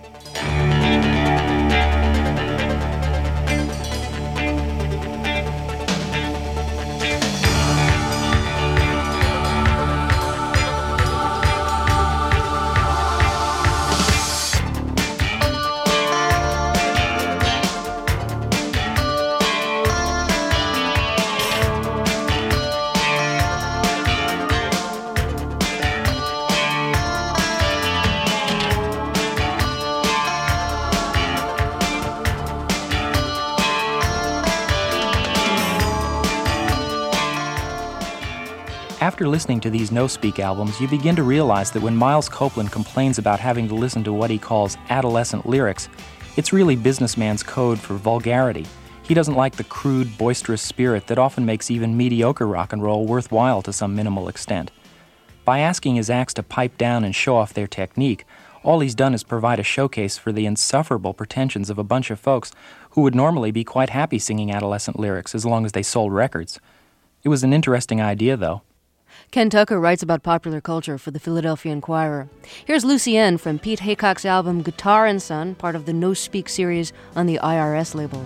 [SPEAKER 8] After listening to these no-speak albums, you begin to realize that when Miles Copeland complains about having to listen to what he calls adolescent lyrics, it's really businessman's code for vulgarity. He doesn't like the crude, boisterous spirit that often makes even mediocre rock and roll worthwhile to some minimal extent. By asking his acts to pipe down and show off their technique, all he's done is provide a showcase for the insufferable pretensions of a bunch of folks who would normally be quite happy singing adolescent lyrics as long as they sold records. It was an interesting idea, though.
[SPEAKER 1] Ken Tucker writes about popular culture for the Philadelphia Inquirer. Here's Lucienne from Pete Haycock's album Guitar and Son, part of the No Speak series on the I R S label.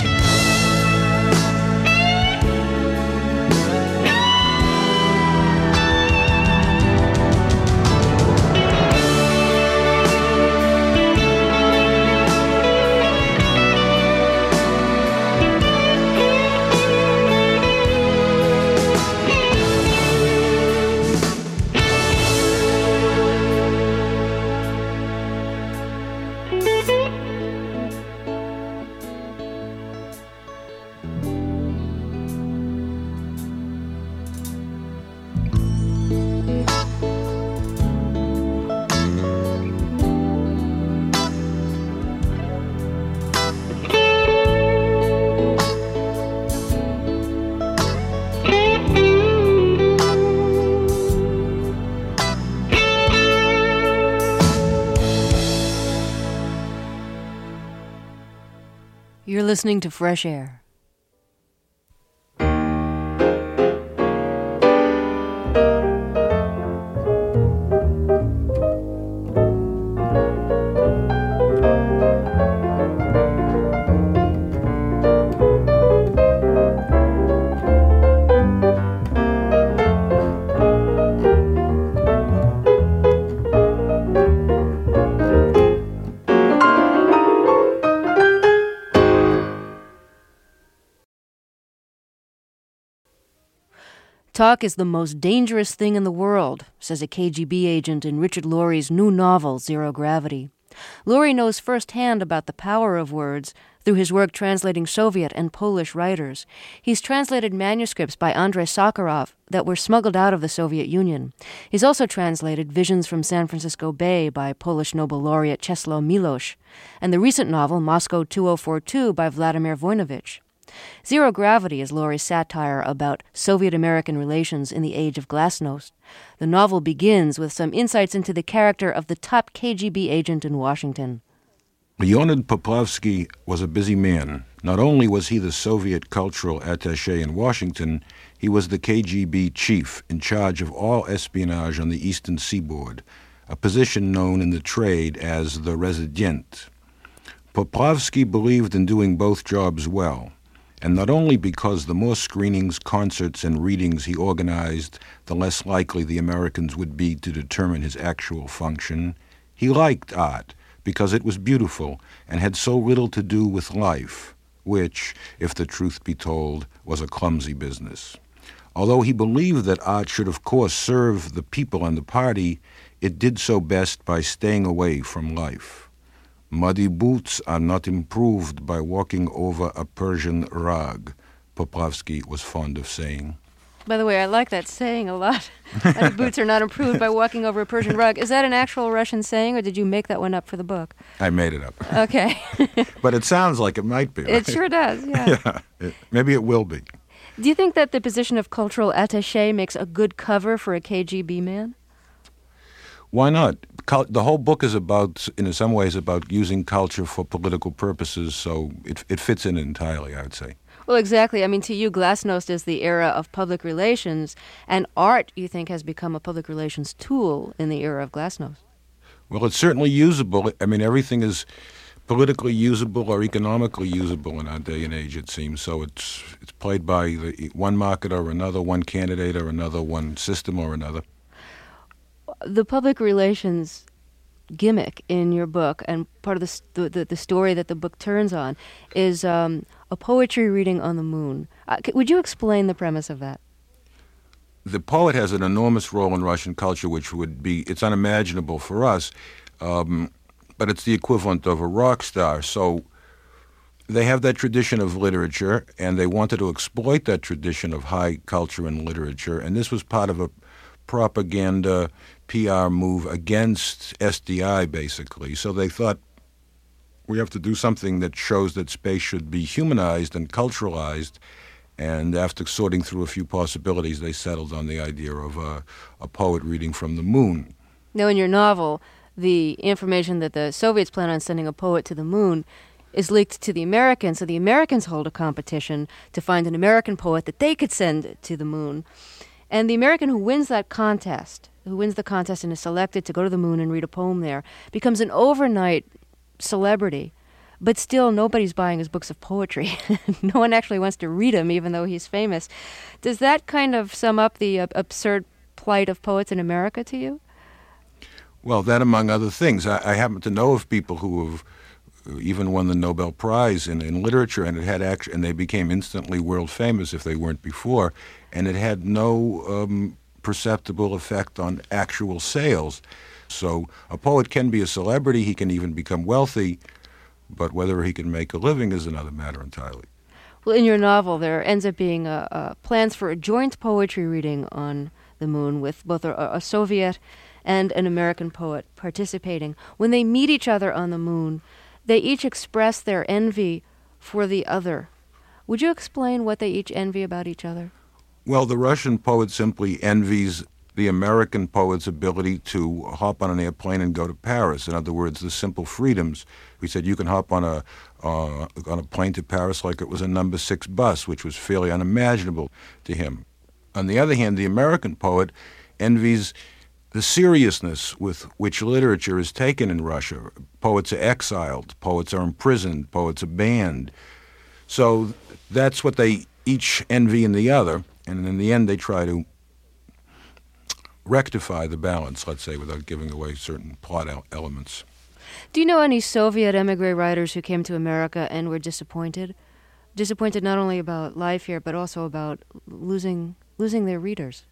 [SPEAKER 1] You're listening to Fresh Air. Talk is the most dangerous thing in the world, says a K G B agent in Richard Lorre's new novel, Zero Gravity. Lorre knows firsthand about the power of words through his work translating Soviet and Polish writers. He's translated manuscripts by Andrei Sakharov that were smuggled out of the Soviet Union. He's also translated Visions from San Francisco Bay by Polish Nobel laureate Czesław Miłosz, and the recent novel Moscow two oh four two by Vladimir Voinovich. Zero Gravity is Lorre's satire about Soviet-American relations in the age of glasnost. The novel begins with some insights into the character of the top K G B agent in Washington.
[SPEAKER 9] Leonid Poplavsky was a busy man. Not only was he the Soviet cultural attaché in Washington, he was the K G B chief in charge of all espionage on the eastern seaboard, a position known in the trade as the resident. Poplavsky believed in doing both jobs well. And not only because the more screenings, concerts, and readings he organized, the less likely the Americans would be to determine his actual function. He liked art because it was beautiful and had so little to do with life, which, if the truth be told, was a clumsy business. Although he believed that art should of course serve the people and the party, it did so best by staying away from life. Muddy boots are not improved by walking over a Persian rug, Poplavsky was fond of saying.
[SPEAKER 1] By the way, I like that saying a lot. Muddy boots are not improved by walking over a Persian rug. Is that an actual Russian saying, or did you make that one up for the book?
[SPEAKER 9] I made it up.
[SPEAKER 1] Okay.
[SPEAKER 9] But it sounds like it might be, right?
[SPEAKER 1] It sure does, yeah.
[SPEAKER 9] Yeah, it, maybe it will be.
[SPEAKER 1] Do you think that the position of cultural attaché makes a good cover for a K G B man?
[SPEAKER 9] Why not? The whole book is about, in some ways, about using culture for political purposes, so it it fits in entirely, I would say.
[SPEAKER 1] Well, exactly. I mean, to you, glasnost is the era of public relations, and art, you think, has become a public relations tool in the era of glasnost.
[SPEAKER 9] Well, it's certainly usable. I mean, everything is politically usable or economically usable in our day and age, it seems. So it's it's played by the, one market or another, one candidate or another, one system or another.
[SPEAKER 1] The public relations gimmick in your book, and part of the the, the story that the book turns on, is um, a poetry reading on the moon. Uh, would you explain the premise of that?
[SPEAKER 9] The poet has an enormous role in Russian culture, which would be, it's unimaginable for us, um, but it's the equivalent of a rock star. So they have that tradition of literature, and they wanted to exploit that tradition of high culture and literature, and this was part of a propaganda P R move against S D I, basically. So they thought, we have to do something that shows that space should be humanized and culturalized, and after sorting through a few possibilities, they settled on the idea of a, a poet reading from the moon.
[SPEAKER 1] Now, in your novel, the information that the Soviets plan on sending a poet to the moon is leaked to the Americans, so the Americans hold a competition to find an American poet that they could send to the moon. And the American who wins that contest, who wins the contest and is selected to go to the moon and read a poem there, becomes an overnight celebrity. But still, nobody's buying his books of poetry. No one actually wants to read him, even though he's famous. Does that kind of sum up the uh, absurd plight of poets in America to you?
[SPEAKER 9] Well, that among other things. I, I happen to know of people who have even won the Nobel Prize in, in literature, and it had act- and they became instantly world famous if they weren't before, and it had no um, perceptible effect on actual sales. So a poet can be a celebrity, he can even become wealthy, but whether he can make a living is another matter entirely.
[SPEAKER 1] Well, in your novel, there ends up being a, a plans for a joint poetry reading on the moon with both a, a Soviet and an American poet participating. When they meet each other on the moon, they each express their envy for the other. Would you explain what they each envy about each other?
[SPEAKER 9] Well, the Russian poet simply envies the American poet's ability to hop on an airplane and go to Paris. In other words, the simple freedoms. We said you can hop on a uh, on a plane to Paris like it was a number six bus, which was fairly unimaginable to him. On the other hand, the American poet envies the seriousness with which literature is taken in Russia. Poets are exiled, poets are imprisoned, poets are banned. So that's what they each envy in the other, and in the end they try to rectify the balance, let's say, without giving away certain plot elements.
[SPEAKER 1] Do you know any Soviet emigre writers who came to America and were disappointed? Disappointed not only about life here, but also about losing losing their readers?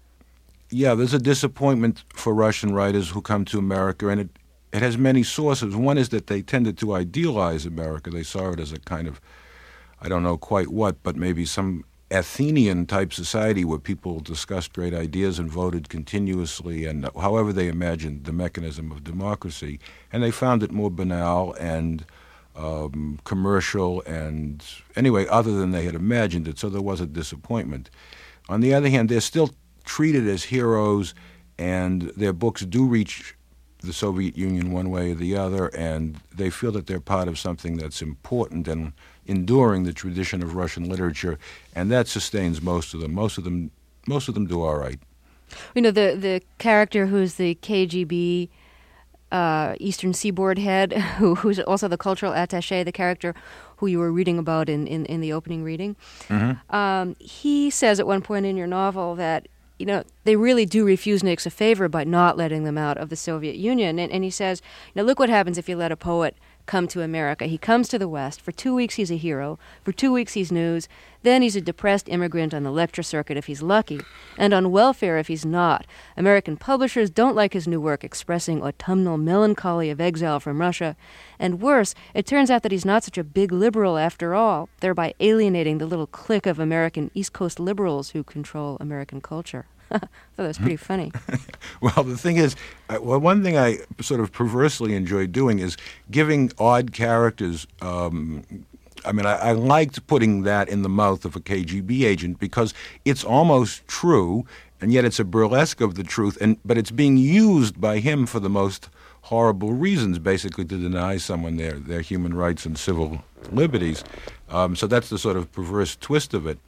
[SPEAKER 9] Yeah, there's a disappointment for Russian writers who come to America, and it, it has many sources. One is that they tended to idealize America. They saw it as a kind of, I don't know quite what, but maybe some Athenian-type society where people discussed great ideas and voted continuously, and however they imagined the mechanism of democracy. And they found it more banal and um, commercial and, anyway, other than they had imagined it, so there was a disappointment. On the other hand, they're still treated as heroes, and their books do reach the Soviet Union one way or the other, and they feel that they're part of something that's important and enduring the tradition of Russian literature, and that sustains most of them. Most of them, most of them do all right.
[SPEAKER 1] You know, the the character who's the K G B uh, Eastern Seaboard head, who who's also the cultural attaché, the character who you were reading about in, in, in the opening reading, mm-hmm. um, he says at one point in your novel that, you know, they really do refuse Nix a favor by not letting them out of the Soviet Union. And, and he says, now look what happens if you let a poet come to America. He comes to the West. For two weeks he's a hero. For two weeks he's news. Then he's a depressed immigrant on the lecture circuit if he's lucky, and on welfare if he's not. American publishers don't like his new work expressing autumnal melancholy of exile from Russia. And worse, it turns out that he's not such a big liberal after all, thereby alienating the little clique of American East Coast liberals who control American culture. I thought that was pretty funny.
[SPEAKER 9] Well, the thing is, uh, well, one thing I sort of perversely enjoy doing is giving odd characters. Um, I mean, I, I liked putting that in the mouth of a K G B agent because it's almost true, and yet it's a burlesque of the truth. And but it's being used by him for the most horrible reasons, basically to deny someone their their human rights and civil liberties. Um, so that's the sort of perverse twist of it.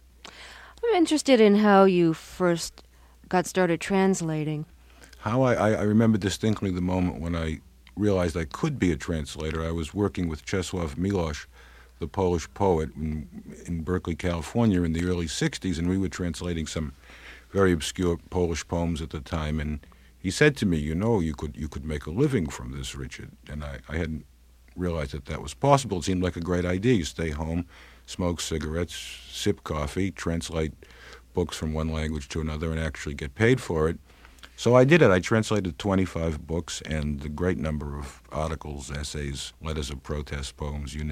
[SPEAKER 1] I'm interested in how you first got started translating.
[SPEAKER 9] How I, I, I remember distinctly the moment when I realized I could be a translator. I was working with Czesław Miłosz, the Polish poet, in, in Berkeley, California in the early sixties, and we were translating some very obscure Polish poems at the time. And he said to me, you know, you could you could make a living from this, Richard. And I, I hadn't realized that that was possible. It seemed like a great idea. You stay home, smoke cigarettes, sip coffee, translate books from one language to another, and actually get paid for it. So I did it. I translated twenty-five books and a great number of articles, essays, letters of protest, poems, you name it.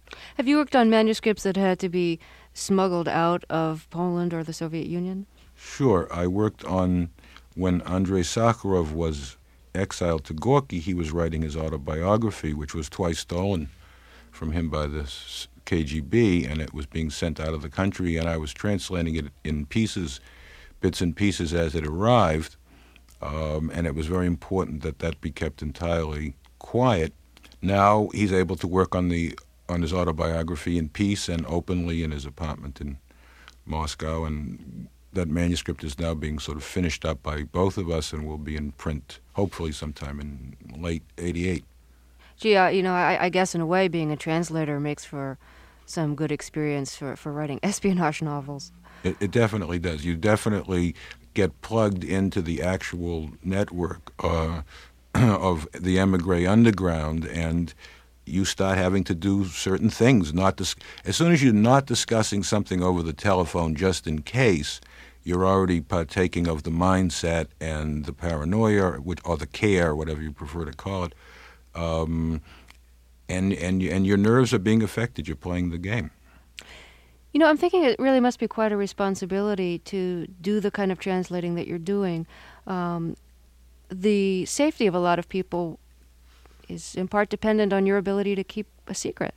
[SPEAKER 1] Have you worked on manuscripts that had to be smuggled out of Poland or the Soviet Union?
[SPEAKER 9] Sure. I worked on, when Andrei Sakharov was exiled to Gorky, he was writing his autobiography, which was twice stolen from him by the K G B, and it was being sent out of the country, and I was translating it in pieces, bits and pieces as it arrived, um, and it was very important that that be kept entirely quiet. Now he's able to work on the on his autobiography in peace and openly in his apartment in Moscow, and that manuscript is now being sort of finished up by both of us and will be in print hopefully sometime in late eighty-eight.
[SPEAKER 1] Gee, uh, you know, I, I guess in a way being a translator makes for some good experience for, for writing espionage novels.
[SPEAKER 9] It, it definitely does. You definitely get plugged into the actual network uh, of the emigre underground, and you start having to do certain things. Not dis- as soon as you're not discussing something over the telephone just in case, you're already partaking of the mindset and the paranoia, which, or the care, whatever you prefer to call it, um, and and and your nerves are being affected. You're playing the game.
[SPEAKER 1] You know, I'm thinking it really must be quite a responsibility to do the kind of translating that you're doing. Um, the safety of a lot of people is in part dependent on your ability to keep a secret.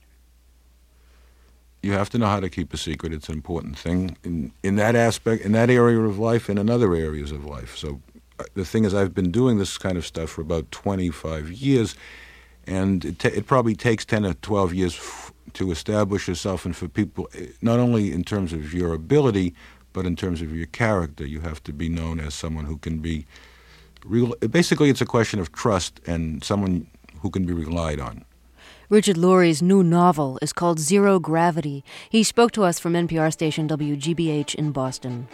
[SPEAKER 9] You have to know how to keep a secret. It's an important thing in in that aspect, in that area of life, and in other areas of life. So uh, the thing is, I've been doing this kind of stuff for about twenty-five years, and it, ta- it probably takes ten or twelve years f- to establish yourself, and for people, not only in terms of your ability, but in terms of your character. You have to be known as someone who can be real. Basically, it's a question of trust and someone who can be relied on.
[SPEAKER 1] Richard Lurie's new novel is called Zero Gravity. He spoke to us from N P R station W G B H in Boston.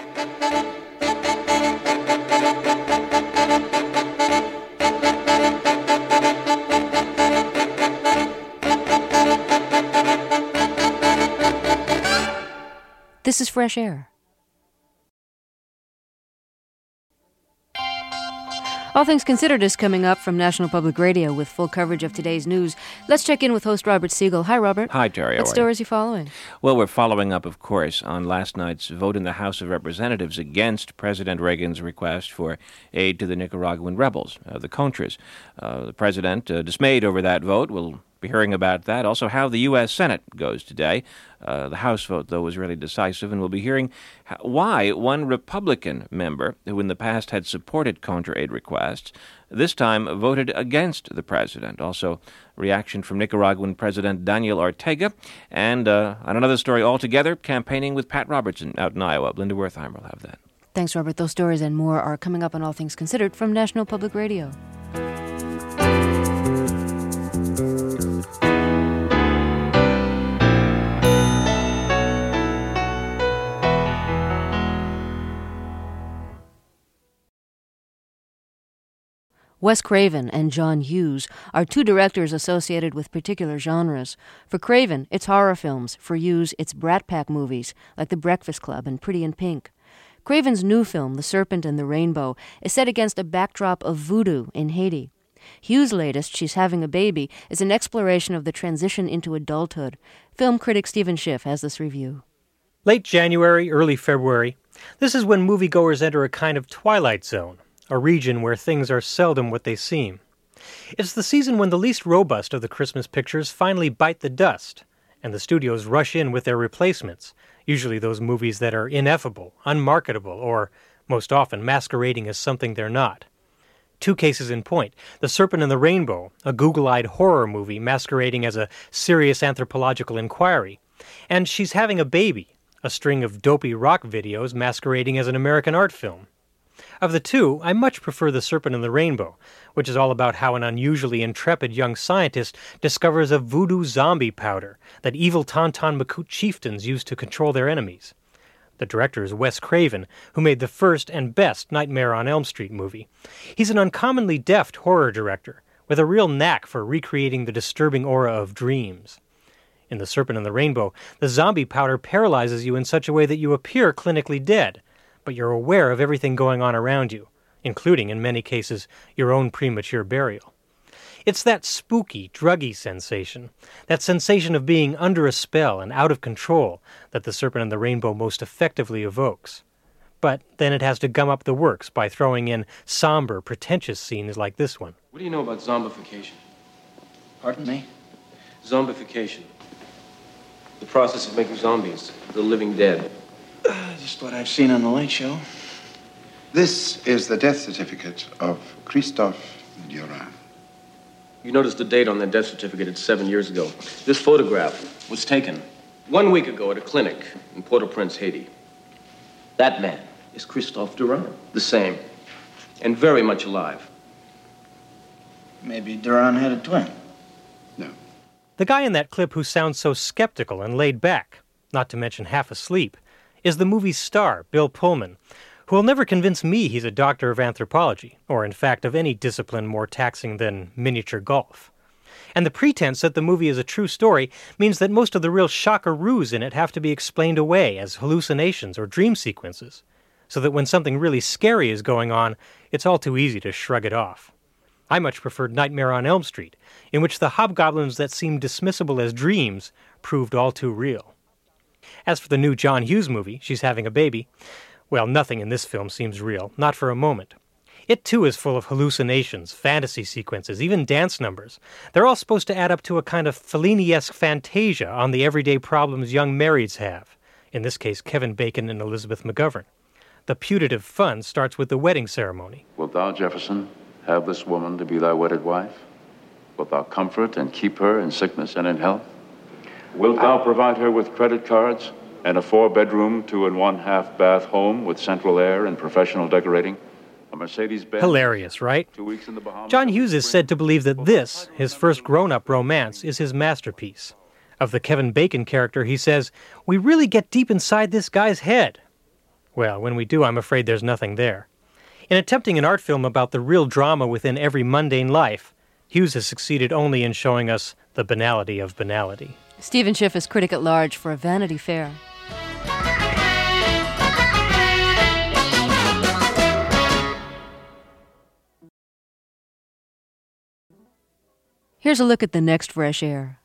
[SPEAKER 1] This is Fresh Air. All Things Considered is coming up from National Public Radio with full coverage of today's news. Let's check in with host Robert Siegel. Hi, Robert.
[SPEAKER 10] Hi, Terry.
[SPEAKER 1] What stories are you following?
[SPEAKER 10] Well, we're following up, of course, on last night's vote in the House of Representatives against President Reagan's request for aid to the Nicaraguan rebels, uh, the Contras. Uh, the president, uh, dismayed over that vote, will be hearing about that. Also, how the U S Senate goes today. Uh, the House vote, though, was really decisive, and we'll be hearing how, why one Republican member, who in the past had supported Contra aid requests, this time voted against the president. Also, reaction from Nicaraguan President Daniel Ortega, and uh, on another story altogether, campaigning with Pat Robertson out in Iowa. Linda Wertheimer will have that.
[SPEAKER 1] Thanks, Robert. Those stories and more are coming up on All Things Considered from National Public Radio. Wes Craven and John Hughes are two directors associated with particular genres. For Craven, it's horror films. For Hughes, it's Brat Pack movies, like The Breakfast Club and Pretty in Pink. Craven's new film, The Serpent and the Rainbow, is set against a backdrop of voodoo in Haiti. Hughes' latest, She's Having a Baby, is an exploration of the transition into adulthood. Film critic Stephen Schiff has this review.
[SPEAKER 11] Late January, early February, this is when moviegoers enter a kind of twilight zone, a region where things are seldom what they seem. It's the season when the least robust of the Christmas pictures finally bite the dust, and the studios rush in with their replacements, usually those movies that are ineffable, unmarketable, or, most often, masquerading as something they're not. Two cases in point: The Serpent and the Rainbow, a Google-eyed horror movie masquerading as a serious anthropological inquiry, and She's Having a Baby, a string of dopey rock videos masquerading as an American art film. Of the two, I much prefer The Serpent and the Rainbow, which is all about how an unusually intrepid young scientist discovers a voodoo zombie powder that evil Tonton Makut chieftains use to control their enemies. The director is Wes Craven, who made the first and best Nightmare on Elm Street movie. He's an uncommonly deft horror director, with a real knack for recreating the disturbing aura of dreams. In The Serpent and the Rainbow, the zombie powder paralyzes you in such a way that you appear clinically dead, but you're aware of everything going on around you, including, in many cases, your own premature burial. It's that spooky, druggy sensation, that sensation of being under a spell and out of control that The Serpent and the Rainbow most effectively evokes. But then it has to gum up the works by throwing in somber, pretentious scenes like this one.
[SPEAKER 12] What do you know about zombification?
[SPEAKER 13] Pardon me?
[SPEAKER 12] Zombification. The process of making zombies, the living dead.
[SPEAKER 13] Uh, just what I've seen on the Late Show.
[SPEAKER 14] This is the death certificate of Christophe Durand.
[SPEAKER 12] You notice the date on that death certificate. It's seven years ago. This photograph was taken one week ago at a clinic in Port-au-Prince, Haiti. That man is Christophe Durand, the same, and very much alive.
[SPEAKER 13] Maybe Durand had a twin.
[SPEAKER 14] No.
[SPEAKER 11] The guy in that clip who sounds so skeptical and laid back, not to mention half asleep, is the movie's star, Bill Pullman, who will never convince me he's a doctor of anthropology, or in fact of any discipline more taxing than miniature golf. And the pretense that the movie is a true story means that most of the real shock-a-roos in it have to be explained away as hallucinations or dream sequences, so that when something really scary is going on, it's all too easy to shrug it off. I much preferred Nightmare on Elm Street, in which the hobgoblins that seemed dismissible as dreams proved all too real. As for the new John Hughes movie, She's Having a Baby, well, nothing in this film seems real, not for a moment. It, too, is full of hallucinations, fantasy sequences, even dance numbers. They're all supposed to add up to a kind of Fellini-esque fantasia on the everyday problems young marrieds have, in this case Kevin Bacon and Elizabeth McGovern. The putative fun starts with the wedding ceremony.
[SPEAKER 15] Wilt thou, Jefferson, have this woman to be thy wedded wife? Wilt thou comfort and keep her in sickness and in health? Wilt thou provide her with credit cards and a four-bedroom, two-and-one-half bath home with central air and professional decorating? A Mercedes-Benz.
[SPEAKER 11] Hilarious, right?
[SPEAKER 15] Two weeks in the Bahamas.
[SPEAKER 11] John Hughes is said to believe that this, his first grown-up romance, is his masterpiece. Of the Kevin Bacon character, he says, "We really get deep inside this guy's head." Well, when we do, I'm afraid there's nothing there. In attempting an art film about the real drama within every mundane life, Hughes has succeeded only in showing us the banality of banality.
[SPEAKER 1] Stephen Schiff is critic at large for Vanity Fair. Here's a look at the next Fresh Air.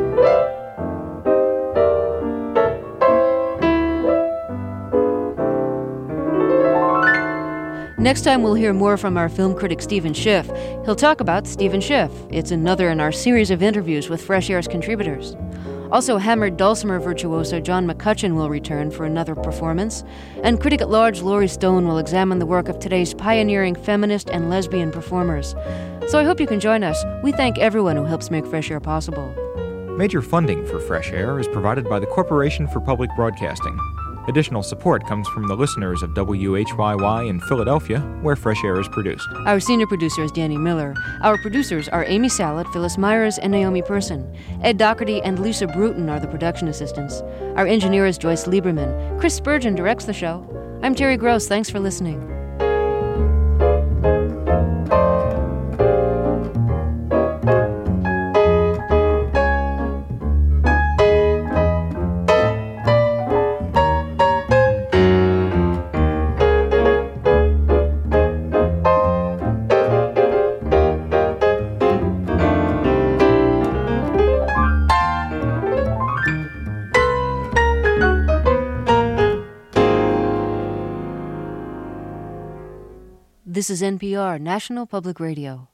[SPEAKER 1] Next time we'll hear more from our film critic Stephen Schiff. He'll talk about Stephen Schiff. It's another in our series of interviews with Fresh Air's contributors. Also, hammered dulcimer virtuoso John McCutcheon will return for another performance. And critic at large Laurie Stone will examine the work of today's pioneering feminist and lesbian performers. So I hope you can join us. We thank everyone who helps make Fresh Air possible.
[SPEAKER 3] Major funding for Fresh Air is provided by the Corporation for Public Broadcasting. Additional support comes from the listeners of W H Y Y in Philadelphia, where Fresh Air is produced.
[SPEAKER 1] Our senior producer is Danny Miller. Our producers are Amy Sallet, Phyllis Myers, and Naomi Person. Ed Doherty and Lisa Bruton are the production assistants. Our engineer is Joyce Lieberman. Chris Spurgeon directs the show. I'm Terry Gross. Thanks for listening. This is N P R, National Public Radio.